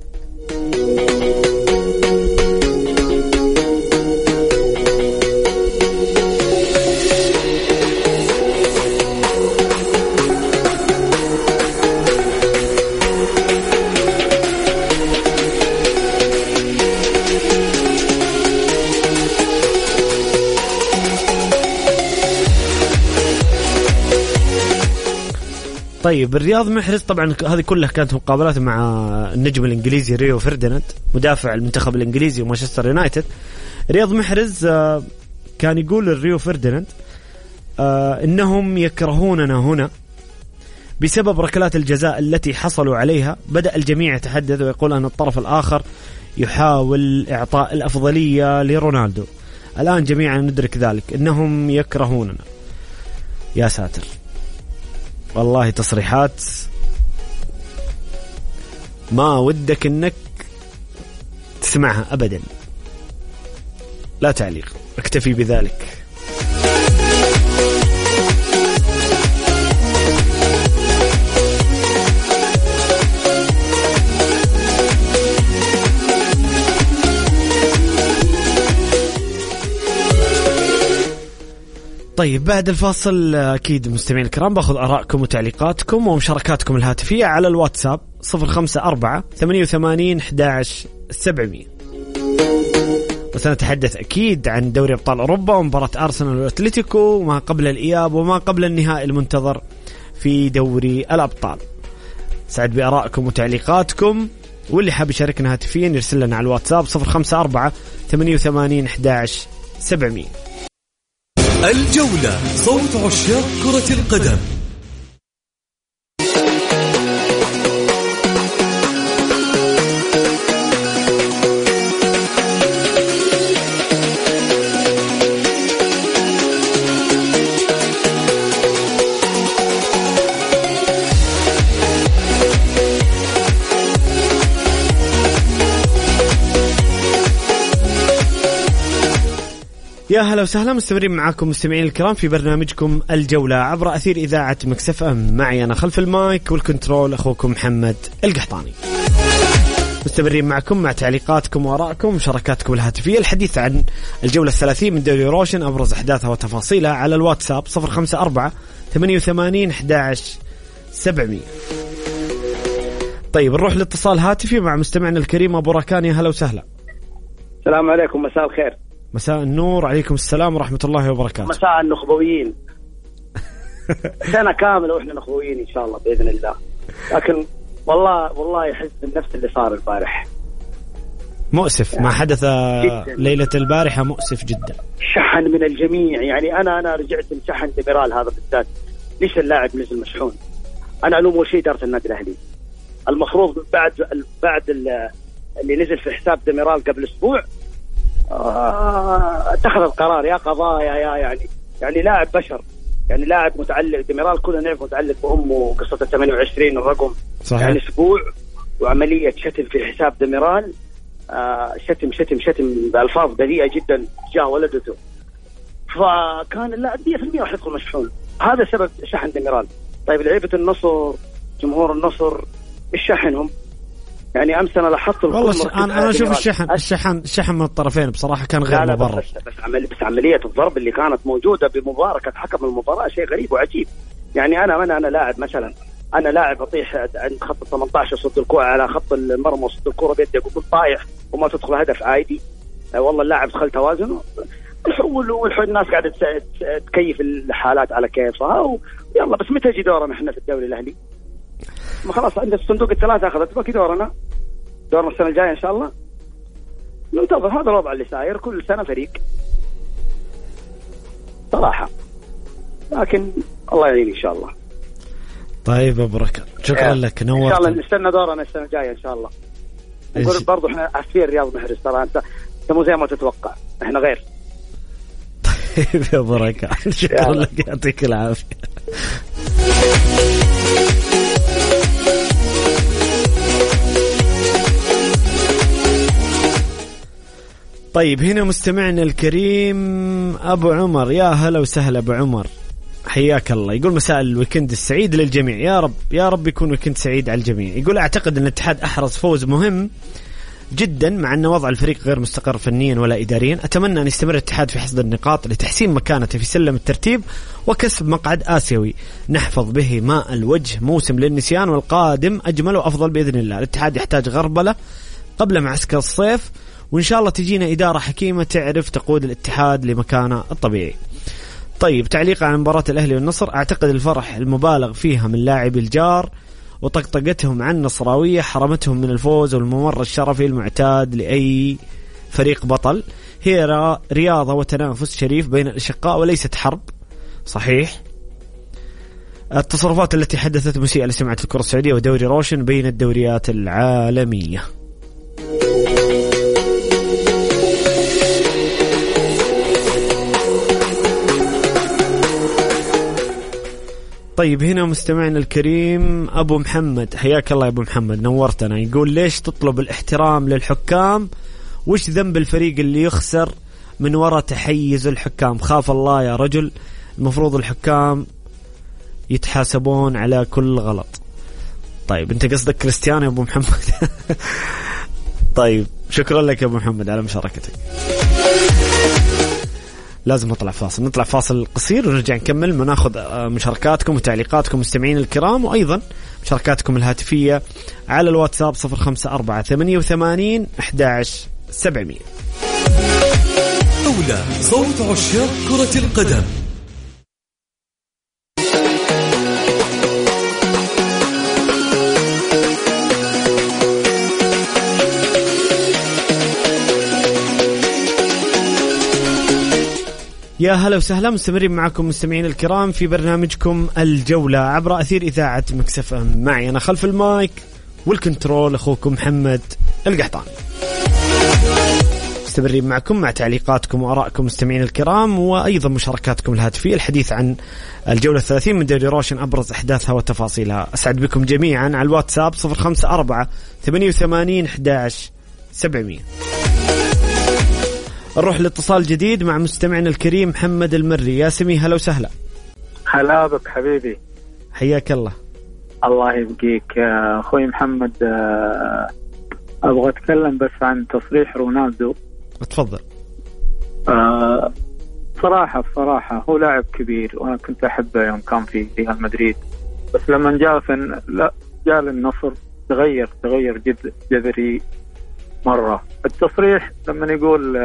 طيب الرياض محرز، طبعا هذه كلها كانت مقابلات مع النجم الإنجليزي ريو فرديناند مدافع المنتخب الإنجليزي ومانشستر يونايتد. رياض محرز كان يقول لريو فرديناند إنهم يكرهوننا هنا بسبب ركلات الجزاء التي حصلوا عليها. بدأ الجميع يتحدث ويقول أن الطرف الآخر يحاول إعطاء الأفضلية لرونالدو. الآن جميعا ندرك ذلك، إنهم يكرهوننا. يا ساتر، والله تصريحات ما ودك انك تسمعها ابدا. لا تعليق، اكتفي بذلك. طيب بعد الفاصل أكيد مستمعين الكرام باخذ آرائكم وتعليقاتكم ومشاركاتكم الهاتفية على الواتساب 0548811700. وسنتحدث أكيد عن دوري أبطال أوروبا ومباراة أرسنال والأتليتيكو وما قبل الإياب وما قبل النهائي المنتظر في دوري الأبطال. سعد بآرائكم وتعليقاتكم، واللي حاب يشاركنا هاتفيا يرسل لنا على الواتساب 0548811700. الجولة، صوت عشاق كرة القدم. يا هلا وسهلا، مستمرين معاكم مستمعين الكرام في برنامجكم الجولة عبر أثير إذاعة مكسف أم. معي أنا خلف المايك والكنترول أخوكم محمد القحطاني. مستمرين معكم مع تعليقاتكم وآرائكم ومشاركاتكم الهاتفية. الحديث عن الجولة 30 من دوري روشن، أبرز أحداثها وتفاصيلها على الواتساب 0548811700. طيب نروح لاتصال هاتفي مع مستمعنا الكريم أبو راكان. يا هلا وسهلا. السلام عليكم، مساء الخير. مساء النور، عليكم السلام ورحمة الله وبركاته. مساء النخبويين. سنة كاملة وإحنا نخبويين إن شاء الله بإذن الله. لكن والله يحس بالنفس اللي صار البارح. مؤسف ما حدث ليلة البارحة، مؤسف جدا. شحن من الجميع، يعني أنا رجعت لشحن ديميرال هذا بالذات. ليش اللاعب نزل مشحون؟ أنا ألوم شيء إدارة النادي الأهلي. المفروض بعد اللي نزل في حساب ديميرال قبل أسبوع اتخذ القرار يا قضايا يا يعني لاعب بشر، يعني لاعب متعلق. ديميرال كلنا نعرف متعلق بأمه وقصة 28 الرقم. صحيح. يعني أسبوع وعملية شتم في حساب ديميرال، شتم بألفاظ بذيئة جدا تجاه ولدته. فكان اللاعب 100% راح يدخل مشحون. هذا سبب شحن ديميرال. طيب لعيبة النصر، جمهور النصر، الشحنهم يعني أمس أنا لاحظت والله أنا أشوف الشحن من الطرفين بصراحة كان غير مبرر. بس عملية الضرب اللي كانت موجودة بمباركة حكم المباراة شيء غريب وعجيب. يعني أنا لاعب مثلا، أنا لاعب أطيح عند خط 18 صد الكرة على خط المرمى وصد الكرة بيدي يقول طايح وما تدخل هدف عادي. والله اللاعب دخل توازنه. والناس قاعدة تكيف الحالات على كيفها ويلا. بس متى يجي دورنا إحنا في الدوري الأهلي؟ ما خلاص عند الصندوق الثلاثة أخذت باقي دورنا السنة الجاية إن شاء الله. ننتظر. هذا الوضع اللي ساير، كل سنة فريق صراحة، لكن الله يعين إن شاء الله. طيب أبو ركان شكرا لك، نورت. إن شاء الله نستنى دورنا السنة الجاية إن شاء الله. نقول برضو إحنا عسير رياض محرز. ترى مو زي ما تتوقع، احنا غير. طيب يا بركة، شكرا لك، يعطيك العافية. طيب هنا مستمعنا الكريم أبو عمر، يا هلا وسهلا أبو عمر، حياك الله. يقول مساء الويكند السعيد للجميع، يا رب يا رب يكون ويكند سعيد على الجميع. يقول أعتقد أن الاتحاد أحرز فوز مهم جدا مع أن وضع الفريق غير مستقر فنيا ولا إداريا. أتمنى أن يستمر الاتحاد في حصد النقاط لتحسين مكانته في سلم الترتيب وكسب مقعد آسيوي نحفظ به ماء الوجه، موسم للنسيان والقادم أجمل وأفضل بإذن الله. الاتحاد يحتاج غربلة قبل معسكر الصيف، وإن شاء الله تجينا إدارة حكيمة تعرف تقود الاتحاد لمكانه الطبيعي. طيب تعليق عن مباراة الأهلي والنصر، أعتقد الفرح المبالغ فيها من لاعبي الجار وطقطقتهم عن النصراوية حرمتهم من الفوز والممر الشرفي المعتاد لأي فريق بطل. هي رياضة وتنافس شريف بين الأشقاء وليست حرب. صحيح. التصرفات التي حدثت مسيئة لسمعة الكرة السعودية ودوري روشن بين الدوريات العالمية. طيب هنا مستمعنا الكريم أبو محمد، حياك الله يا أبو محمد، نورتنا. يقول ليش تطلب الاحترام للحكام؟ وش ذنب الفريق اللي يخسر من وراء تحيز الحكام؟ خاف الله يا رجل، المفروض الحكام يتحاسبون على كل غلط. طيب أنت قصدك كريستيانو يا أبو محمد؟ طيب شكرا لك يا أبو محمد على مشاركتك. لازم نطلع فاصل قصير ونرجع نكمل وناخذ مشاركاتكم وتعليقاتكم مستمعين الكرام، وأيضا مشاركاتكم الهاتفية على الواتساب 0548811700. أولى صوت عشاق كرة القدم. يا هلا وسهلا، مستمرين معكم مستمعين الكرام في برنامجكم الجولة عبر أثير إذاعة مكسف أم. معي أنا خلف المايك والكنترول أخوكم محمد القحطان. مستمرين معكم مع تعليقاتكم وآرائكم مستمعين الكرام، وأيضا مشاركاتكم الهاتفية، الحديث عن الجولة 30 من دوري روشن، أبرز أحداثها وتفاصيلها. أسعد بكم جميعا على الواتساب 0548811700. نروح لاتصال جديد مع مستمعنا الكريم محمد المري. يا سمي هلا وسهلا. هلا بك حبيبي، حياك الله. الله يبقيك يا أخوي محمد. أبغى أتكلم بس عن تصريح رونالدو. اتفضل. صراحة هو لاعب كبير وأنا كنت أحبه يوم كان في ريال مدريد، بس لما جاء للنصر تغير جذري مرة. التصريح لما يقول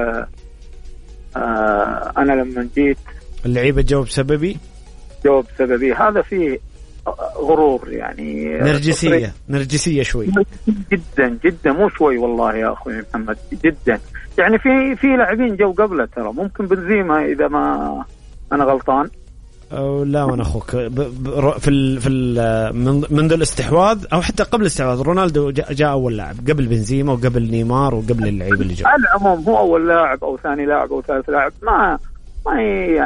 أنا لما جيت اللعيبة جاوب سببي، هذا فيه غرور، يعني نرجسية شوي، جدا مو شوي والله يا أخوي محمد، جدا. يعني في لاعبين جو قبله ترى، ممكن بنزيما إذا ما أنا غلطان. أو لا، وانا اخوك منذ الاستحواذ او حتى قبل الاستحواذ رونالدو جاء اول لاعب قبل بنزيما وقبل نيمار وقبل اللعيبه اللي جاء. على العموم هو اول لاعب او ثاني لاعب او ثالث لاعب، ما هي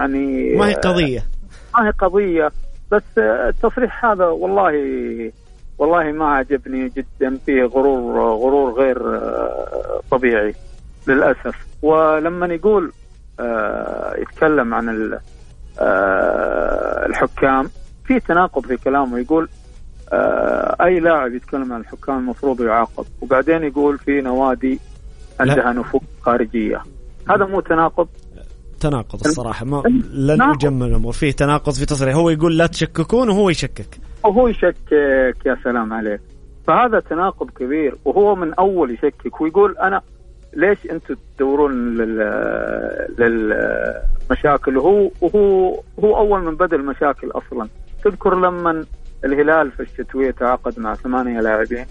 قضيه. بس التصريح هذا والله ما عجبني جدا، فيه غرور غير طبيعي للاسف. ولما يقول يتكلم عن الحكام، في تناقض في كلامه. يقول أي لاعب يتكلم عن الحكام المفروض يعاقب، وبعدين يقول في نوادي عندها نفوذ خارجية. هذا مو تناقض الصراحة، ما لن أجمل الأمور. فيه تناقض في تصريح، هو يقول لا تشككون وهو يشكك. يا سلام عليك. فهذا تناقض كبير، وهو من أول يشكك ويقول أنا ليش أنتوا تدورون للمشاكل، وهو أول من بدأ المشاكل أصلا. تذكر لما الهلال في الشتوية تعاقد مع 8 لاعبين،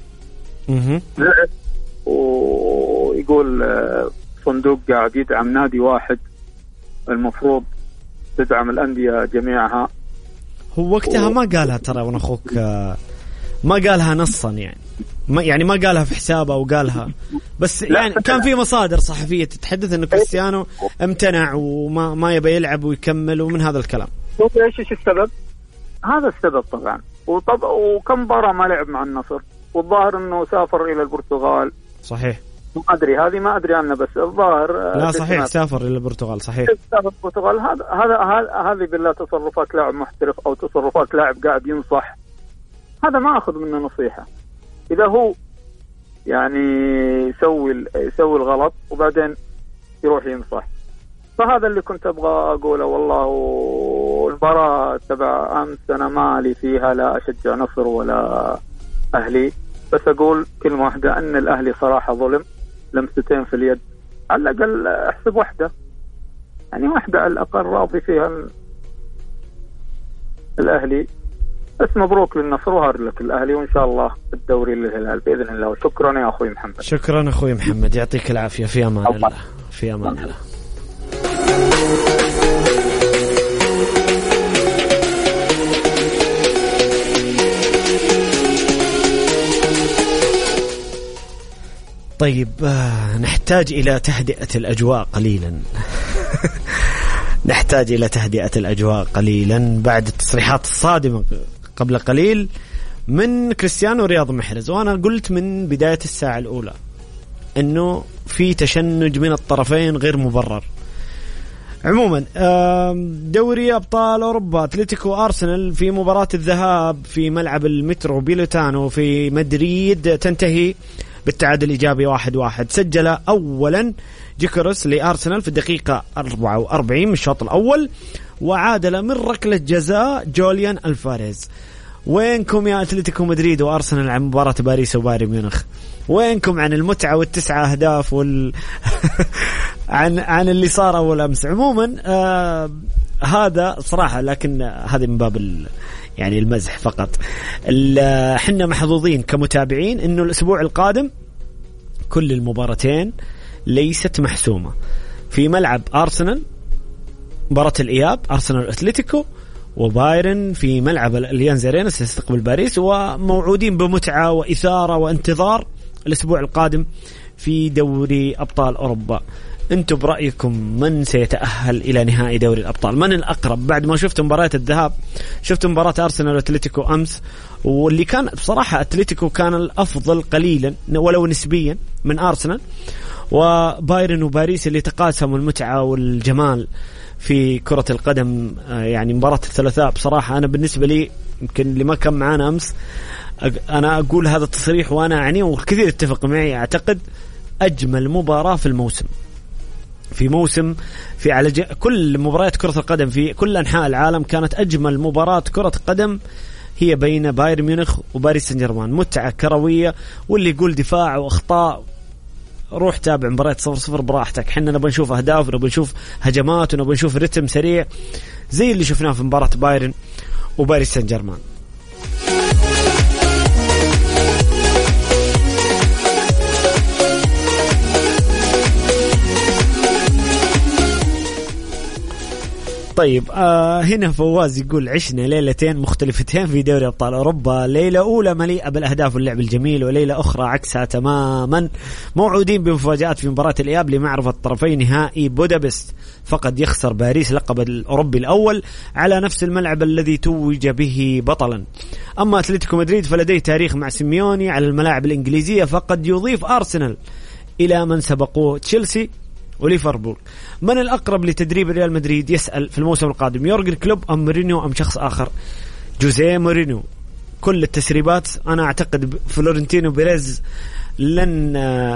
ويقول صندوق قاعد يدعم نادي واحد، المفروض تدعم الأندية جميعها. هو وقتها ما قالها ترى، وانا أخوك ما قالها نصا، يعني ما قالها في حسابه أو قالها بس يعني كان في مصادر صحفية تتحدث أنه كريستيانو امتنع وما يبي يلعب ويكمل ومن هذا الكلام. إيش السبب؟ هذا السبب طبعا. وكم مباراة ما لعب مع النصر، والظاهر أنه سافر إلى البرتغال. صحيح. ما أدري عنه، بس الظاهر لا صحيح سافر إلى البرتغال. صحيح سافر البرتغال. هذه بالله تصرفات لاعب محترف أو تصرفات لاعب قاعد ينصح، هذا ما أخذ منه نصيحة. إذا هو يعني يسوي الغلط وبعدين يروح ينصح، فهذا اللي كنت أبغى أقوله. والله المباراة تبع أمس أنا مالي فيها، لا أشجع نصر ولا أهلي، بس أقول كلمة واحدة، أن الأهلي صراحة ظلم، لمستين في اليد، على الأقل أحسب واحدة، يعني واحدة على الأقل راضي فيها الأهلي. بس مبروك للنصر وهارد لك الأهلي، وإن شاء الله الدوري للهلال بإذن الله. وشكرا يا أخوي محمد. شكرا أخوي محمد، يعطيك العافية. في أمان الله. في أمان الله. طيب نحتاج إلى تهدئة الأجواء قليلا. نحتاج إلى تهدئة الأجواء قليلا بعد التصريحات الصادمة قبل قليل من كريستيانو ورياض محرز. وأنا قلت من بداية الساعة الأولى أنه في تشنج من الطرفين غير مبرر. عموما دوري أبطال أوروبا، أتلتيكو أرسنال في مباراة الذهاب في ملعب المترو بيلوتانو في مدريد تنتهي بالتعادل الإيجابي 1-1. سجل أولا جيكروس لأرسنال في الدقيقة 44 من الشوط الأول، وعادل من ركلة جزاء جوليان الفاريز. وينكم يا أتلتيكو مدريد وأرسنال عن مباراة باريس وبايرن ميونخ؟ وينكم عن المتعة وال9 أهداف عن اللي صار أول أمس؟ عموما هذا صراحة، لكن هذا من باب يعني المزح فقط. حنا محظوظين كمتابعين إنه الأسبوع القادم كل المباراتين ليست محسومة في ملعب أرسنال، مباراة الإياب أرسنال أتلتيكو، وبايرن في ملعب اليانز أرينا سيستقبل باريس، وموعودين بمتعة وإثارة وانتظار الأسبوع القادم في دوري أبطال أوروبا. أنتم برأيكم من سيتأهل إلى نهائي دوري الأبطال؟ من الأقرب؟ بعد ما شفت مباريات الذهاب، شفت مباراة أرسنال وأتلتيكو أمس، واللي كان بصراحة أتلتيكو كان الأفضل قليلا ولو نسبيا من أرسنال، وبايرن وباريس اللي تقاسموا المتعة والجمال في كرة القدم. يعني مباراة الثلاثاء بصراحة أنا بالنسبة لي، يمكن اللي ما كان معانا أمس، أنا أقول هذا التصريح وأنا أعني وكثير اتفق معي، أعتقد أجمل مباراة في الموسم، في موسم في على كل مباريات كرة القدم في كل أنحاء العالم كانت أجمل مباراة كرة قدم هي بين بايرن ميونخ وباريس سان جيرمان. متعة كروية، واللي يقول دفاع وأخطاء روح تابع مباريات 0-0 براحتك. حنا نبغى نشوف أهداف ونبغى نشوف هجمات ونبغى نشوف رتم سريع زي اللي شفناه في مباراة بايرن وباريس سان جيرمان. طيب هنا فواز يقول عشنا ليلتين مختلفتين في دوري أبطال أوروبا، ليلة أولى مليئة بالأهداف واللعب الجميل، وليلة أخرى عكسها تماما، موعودين بمفاجآت في مباراة الإياب لمعرفة الطرفين نهائي بودابست. فقد يخسر باريس لقب الأوروبي الأول على نفس الملعب الذي توج به بطلا. أما أتلتيكو مدريد فلديه تاريخ مع سيميوني على الملاعب الإنجليزية، فقد يضيف أرسنال إلى من سبقوه تشيلسي وليفربول. من الأقرب لتدريب ريال مدريد يسأل في الموسم القادم، يورجن كلوب أم مورينيو أم شخص آخر؟ جوزيه مورينيو. كل التسريبات أنا أعتقد فلورنتينو بيريز لن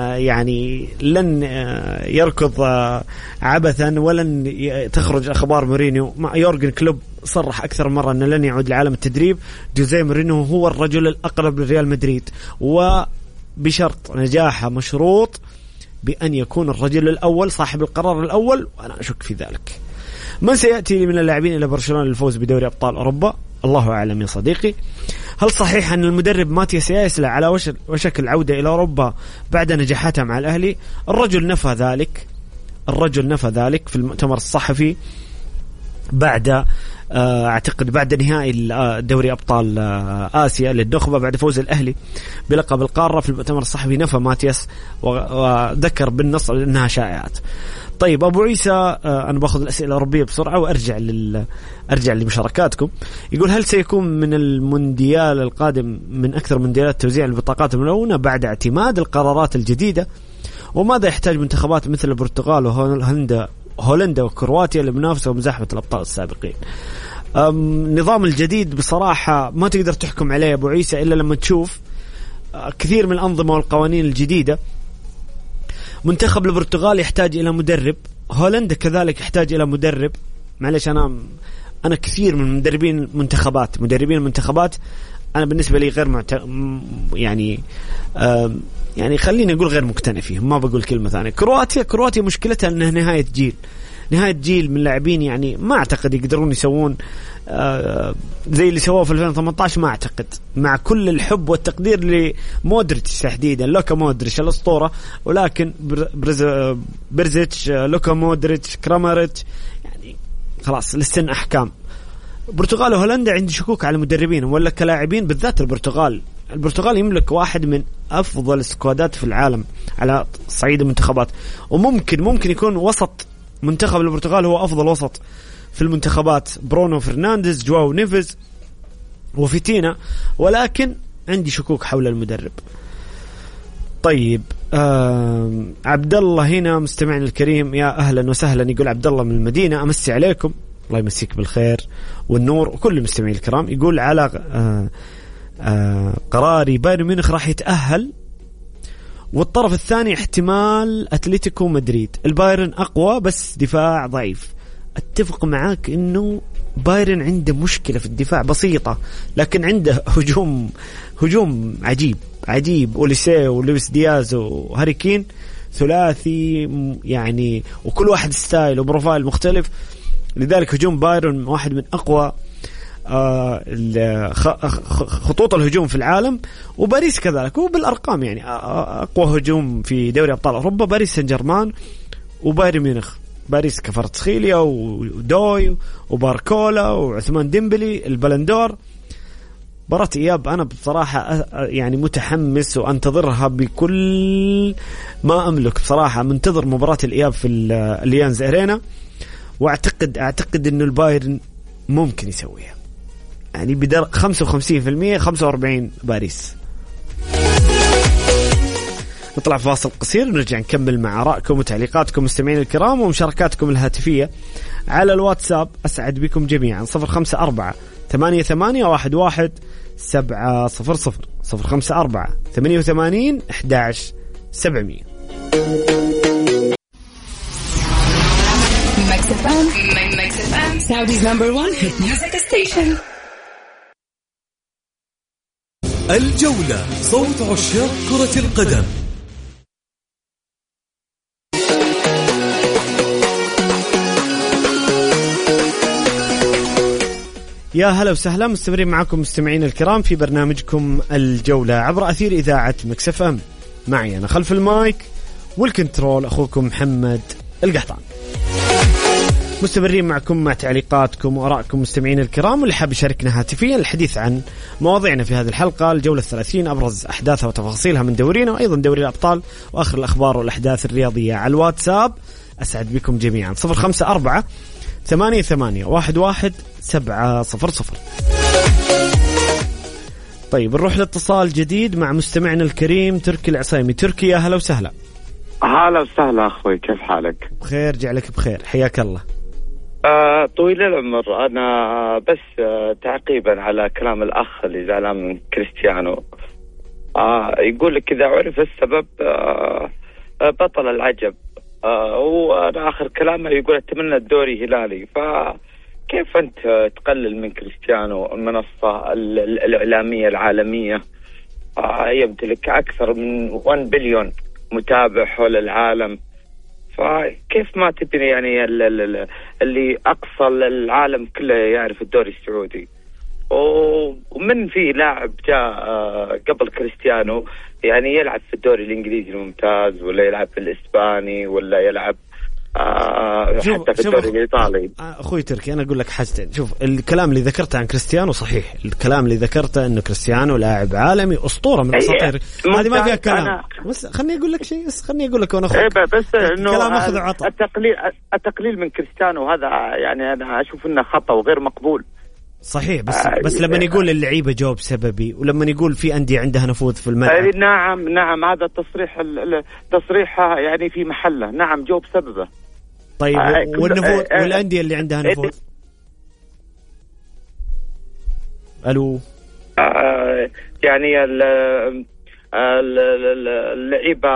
يركض عبثا، ولن تخرج أخبار مورينيو. مع يورجن كلوب صرح أكثر مرة أنه لن يعود لعالم التدريب. جوزيه مورينيو هو الرجل الأقرب لريال مدريد، وبشرط نجاحه مشروط بأن يكون الرجل الأول صاحب القرار الأول، وأنا أشك في ذلك. من سيأتي من اللاعبين إلى برشلونة للفوز بدوري أبطال أوروبا؟ الله أعلم يا صديقي. هل صحيح أن المدرب ماتياس ياسلا على وشك العودة إلى أوروبا بعد نجاحاته مع الأهلي؟ الرجل نفى ذلك في المؤتمر الصحفي بعد أعتقد بعد نهائي دوري أبطال آسيا للنخبة بعد فوز الأهلي بلقب القارة. في المؤتمر الصحفي نفى ماتياس وذكر بالنص أنها شائعات. طيب أبو عيسى، أنا باخذ الأسئلة الأوروبية بسرعة وأرجع لمشاركاتكم. يقول هل سيكون من المونديال القادم من أكثر مونديالات توزيع البطاقات الملونة بعد اعتماد القرارات الجديدة؟ وماذا يحتاج منتخبات مثل البرتغال وهولندا وكرواتيا لمنافسة ومزاحمة الأبطال السابقين؟ النظام الجديد بصراحة ما تقدر تحكم عليه أبو عيسى إلا لما تشوف كثير من الأنظمة والقوانين الجديدة. منتخب البرتغال يحتاج إلى مدرب، هولندا كذلك يحتاج إلى مدرب. معلش أنا كثير من مدربين المنتخبات أنا بالنسبة لي غير يعني خليني أقول غير مقتنع فيهم، ما بقول كلمة ثانية. كرواتيا مشكلتها أنها نهاية جيل من لاعبين، يعني ما أعتقد يقدرون يسوون زي اللي سووه في 2018. ما أعتقد، مع كل الحب والتقدير لمودريتش تحديدا، لوكا مودريتش الأسطورة، ولكن برزيتش، لوكا مودريتش، كراماريتش، يعني خلاص للسن أحكام. البرتغال وهولندا عندي شكوك على مدربينهم ولا كلاعبين، بالذات البرتغال يملك واحد من أفضل السكوادات في العالم على صعيد المنتخبات، وممكن يكون وسط منتخب البرتغال هو أفضل وسط في المنتخبات، برونو فرنانديز، جواو نيفيز وفيتينا، ولكن عندي شكوك حول المدرب. طيب عبد الله هنا مستمعنا الكريم، يا أهلا وسهلا. يقول عبد الله من المدينة، أمسي عليكم، الله يمسيك بالخير والنور وكل المستمعين الكرام. يقول على قراري بايرن ميونخ راح يتأهل، والطرف الثاني احتمال أتلتيكو مدريد. البايرن أقوى بس دفاع ضعيف. اتفق معاك إنه بايرن عنده مشكلة في الدفاع بسيطة، لكن عنده هجوم عجيب. أوليسيه ولويس دياز وهاري كين ثلاثي يعني، وكل واحد ستايل وبروفايل مختلف. لذلك هجوم بايرن واحد من أقوى خطوط الهجوم في العالم، وباريس كذلك، وبالأرقام يعني أقوى هجوم في دوري أبطال أوروبا باريس سان جيرمان وبايرن ميونخ. باريس كفاراتسخيليا ودوي وباركولا وعثمان ديمبلي البلندور. مباراة إياب أنا بصراحة يعني متحمس وأنتظرها بكل ما أملك بصراحة. منتظر مباراة الإياب في اليانز أرينا، وأعتقد إنه البايرن ممكن يسويها، يعني بدرجة 55%، 45 باريس. نطلع فاصل قصير ونرجع نكمل مع آرائكم وتعليقاتكم مستمعين الكرام ومشاركاتكم الهاتفية على الواتساب. أسعد بكم جميعا. 054-88-11-700 054-88-11-700. Saudi's number one hit music station. الجولة، صوت عشاق كرة القدم. يا هلا وسهلا، مستمرين معكم مستمعين الكرام في برنامجكم الجولة عبر أثير إذاعة ميكس اف ام. معي أنا خلف المايك والكنترول أخوكم محمد القحطان. مستمرين معكم مع تعليقاتكم وآرائكم مستمعين الكرام، واللي حاب يشاركنا هاتفيا الحديث عن مواضيعنا في هذه الحلقة. الجولة 30 أبرز أحداثها وتفاصيلها من دورينا، وأيضا دوري الأبطال وآخر الأخبار والأحداث الرياضية على الواتساب. أسعد بكم جميعا. 054-88-11-700. طيب نروح لاتصال جديد مع مستمعنا الكريم تركي العصيمي. تركي يا هلا وسهلا. هلا وسهلا أخوي، كيف حالك؟ بخير، جعلك بخير، حياك الله. طويل العمر. أنا بس تعقيبا على كلام الأخ اللي زعلان من كريستيانو. يقول لك إذا عرف السبب بطل العجب. وأنا آخر كلامه يقول أتمنى الدوري هلالي. فكيف أنت تقلل من كريستيانو، المنصة الإعلامية العالمية يمتلك أكثر من 1 بليون متابع حول العالم، فكيف ما تبني يعني اللي أقصى العالم كله يعرف الدوري السعودي؟ ومن في لاعب جاء قبل كريستيانو يعني يلعب في الدوري الإنجليزي الممتاز، ولا يلعب في الإسباني، ولا يلعب حتى في الدوري الإيطالي. أخوي تركي أنا أقول لك حاجتين. شوف الكلام اللي ذكرته عن كريستيانو صحيح، الكلام اللي ذكرته إنه كريستيانو لاعب عالمي أسطورة من أساطير، هذه ما فيها كلام. بس خلني أقول لك شيء، خلني أقول لك أنا أخوك بس إنه كلام أخذ وعطاء. التقليل من كريستيانو هذا يعني أنا أشوف إنه خطأ وغير مقبول. صحيح بس لما يقول اللعيبة جواب سببي، ولما يقول في أندية عندها نفوذ في الملعب. نعم هذا التصريح يعني في محله. نعم جواب سببه. طيب والنفوذ والأندية اللي عندها نفوذ. ألو يعني اللعيبة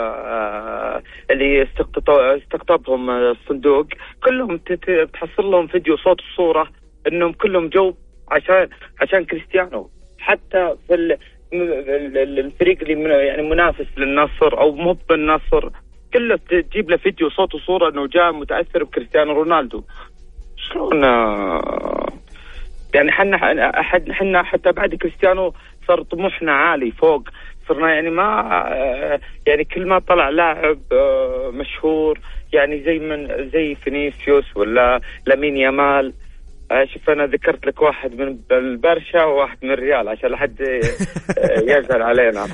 اللي استقطبهم الصندوق كلهم تحصل لهم فيديو صوت وصورة انهم كلهم جو عشان كريستيانو. حتى في الفريق اللي يعني منافس للنصر او مو بالنصر كله تجيب له فيديو صوت وصورة انه جاء متأثر بكريستيانو رونالدو. شلون يعني حنا حتى بعد كريستيانو صار طموحنا عالي فوق، صرنا يعني ما يعني كل ما طلع لاعب مشهور يعني زي فينيسيوس ولا لامين يامال. شوف أنا ذكرت لك واحد من البرشا وواحد من الريال عشان لحد يزعل علينا.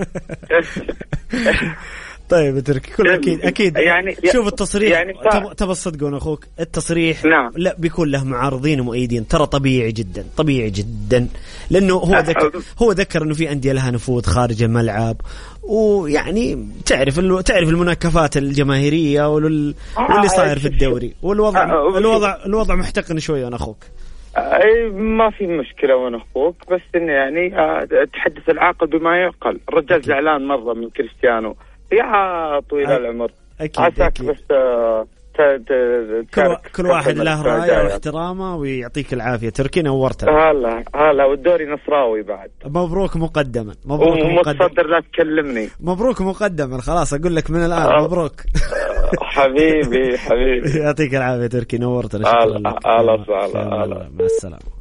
طيب تركي كل أكيد يعني شوف التصريح يعني تبى تصدقون أخوك التصريح. نعم. لا بيكون له معارضين ومؤيدين، ترى طبيعي جدا لأنه هو ذكر إنه في أندية لها نفوذ خارج الملعب، ويعني تعرف المناكفات الجماهيرية واللي صاير في الدوري، والوضع محتقن شوي أنا أخوك. ما في مشكلة وانا اخوك، بس انه يعني تحدث العاقل بما يعقل. الرجال زعلان مرة من كريستيانو يا طويل العمر. أكيد. بس كل واحد له رأيه واحترامه ويعطيك العافية. تركي نورتنا. هلا والدوري نصراوي بعد. مبروك مقدما. ومتصدر لا تكلمني. مبروك مقدما. خلاص أقول لك من الآن مبروك. حبيبي يعطيك العافية تركي نورتنا. شكرا لك. مع السلامة.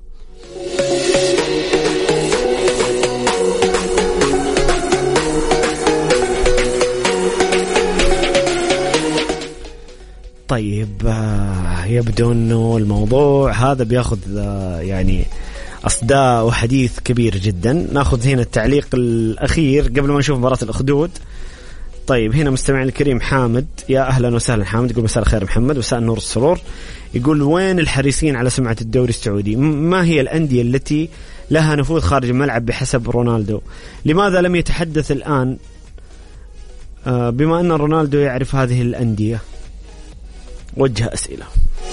طيب يبدو أنه الموضوع هذا بياخذ يعني أصداء وحديث كبير جدا. ناخذ هنا التعليق الأخير قبل ما نشوف مباراة الأخدود. طيب هنا مستمعنا الكريم حامد، يا أهلا وسهلا حامد، يقول مساء الخير محمد ومساء النور السرور. يقول وين الحريصين على سمعة الدوري السعودي؟ ما هي الأندية التي لها نفوذ خارج الملعب بحسب رونالدو؟ لماذا لم يتحدث الآن بما أن رونالدو يعرف هذه الأندية؟ وجه أسئلة.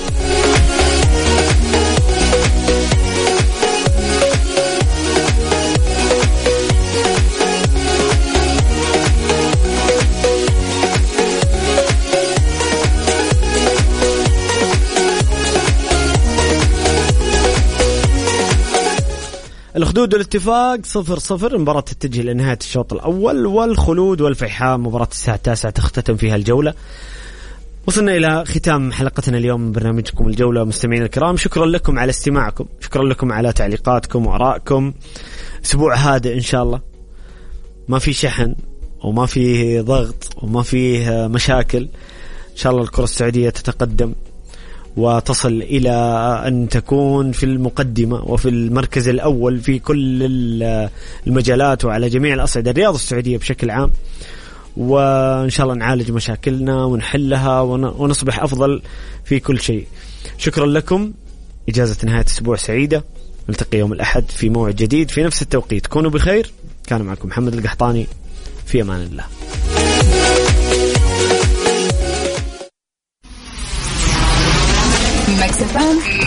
الأخدود والاتفاق 0-0. مباراة تتجه لنهاية الشوط الأول، والخلود والفيحاء مباراة الساعة 9 تختتم فيها الجولة. وصلنا إلى ختام حلقتنا اليوم من برنامجكم الجولة. مستمعين الكرام شكرا لكم على استماعكم، شكرا لكم على تعليقاتكم وآرائكم. أسبوع هادئ إن شاء الله، ما في شحن وما في ضغط وما فيه مشاكل. إن شاء الله الكرة السعودية تتقدم وتصل إلى أن تكون في المقدمة وفي المركز الأول في كل المجالات وعلى جميع الأصعدة، الرياضة السعودية بشكل عام. وإن شاء الله نعالج مشاكلنا ونحلها ونصبح أفضل في كل شيء. شكرا لكم، إجازة نهاية أسبوع سعيدة، نلتقي يوم الأحد في موعد جديد في نفس التوقيت. كونوا بخير. كان معكم محمد القحطاني، في أمان الله.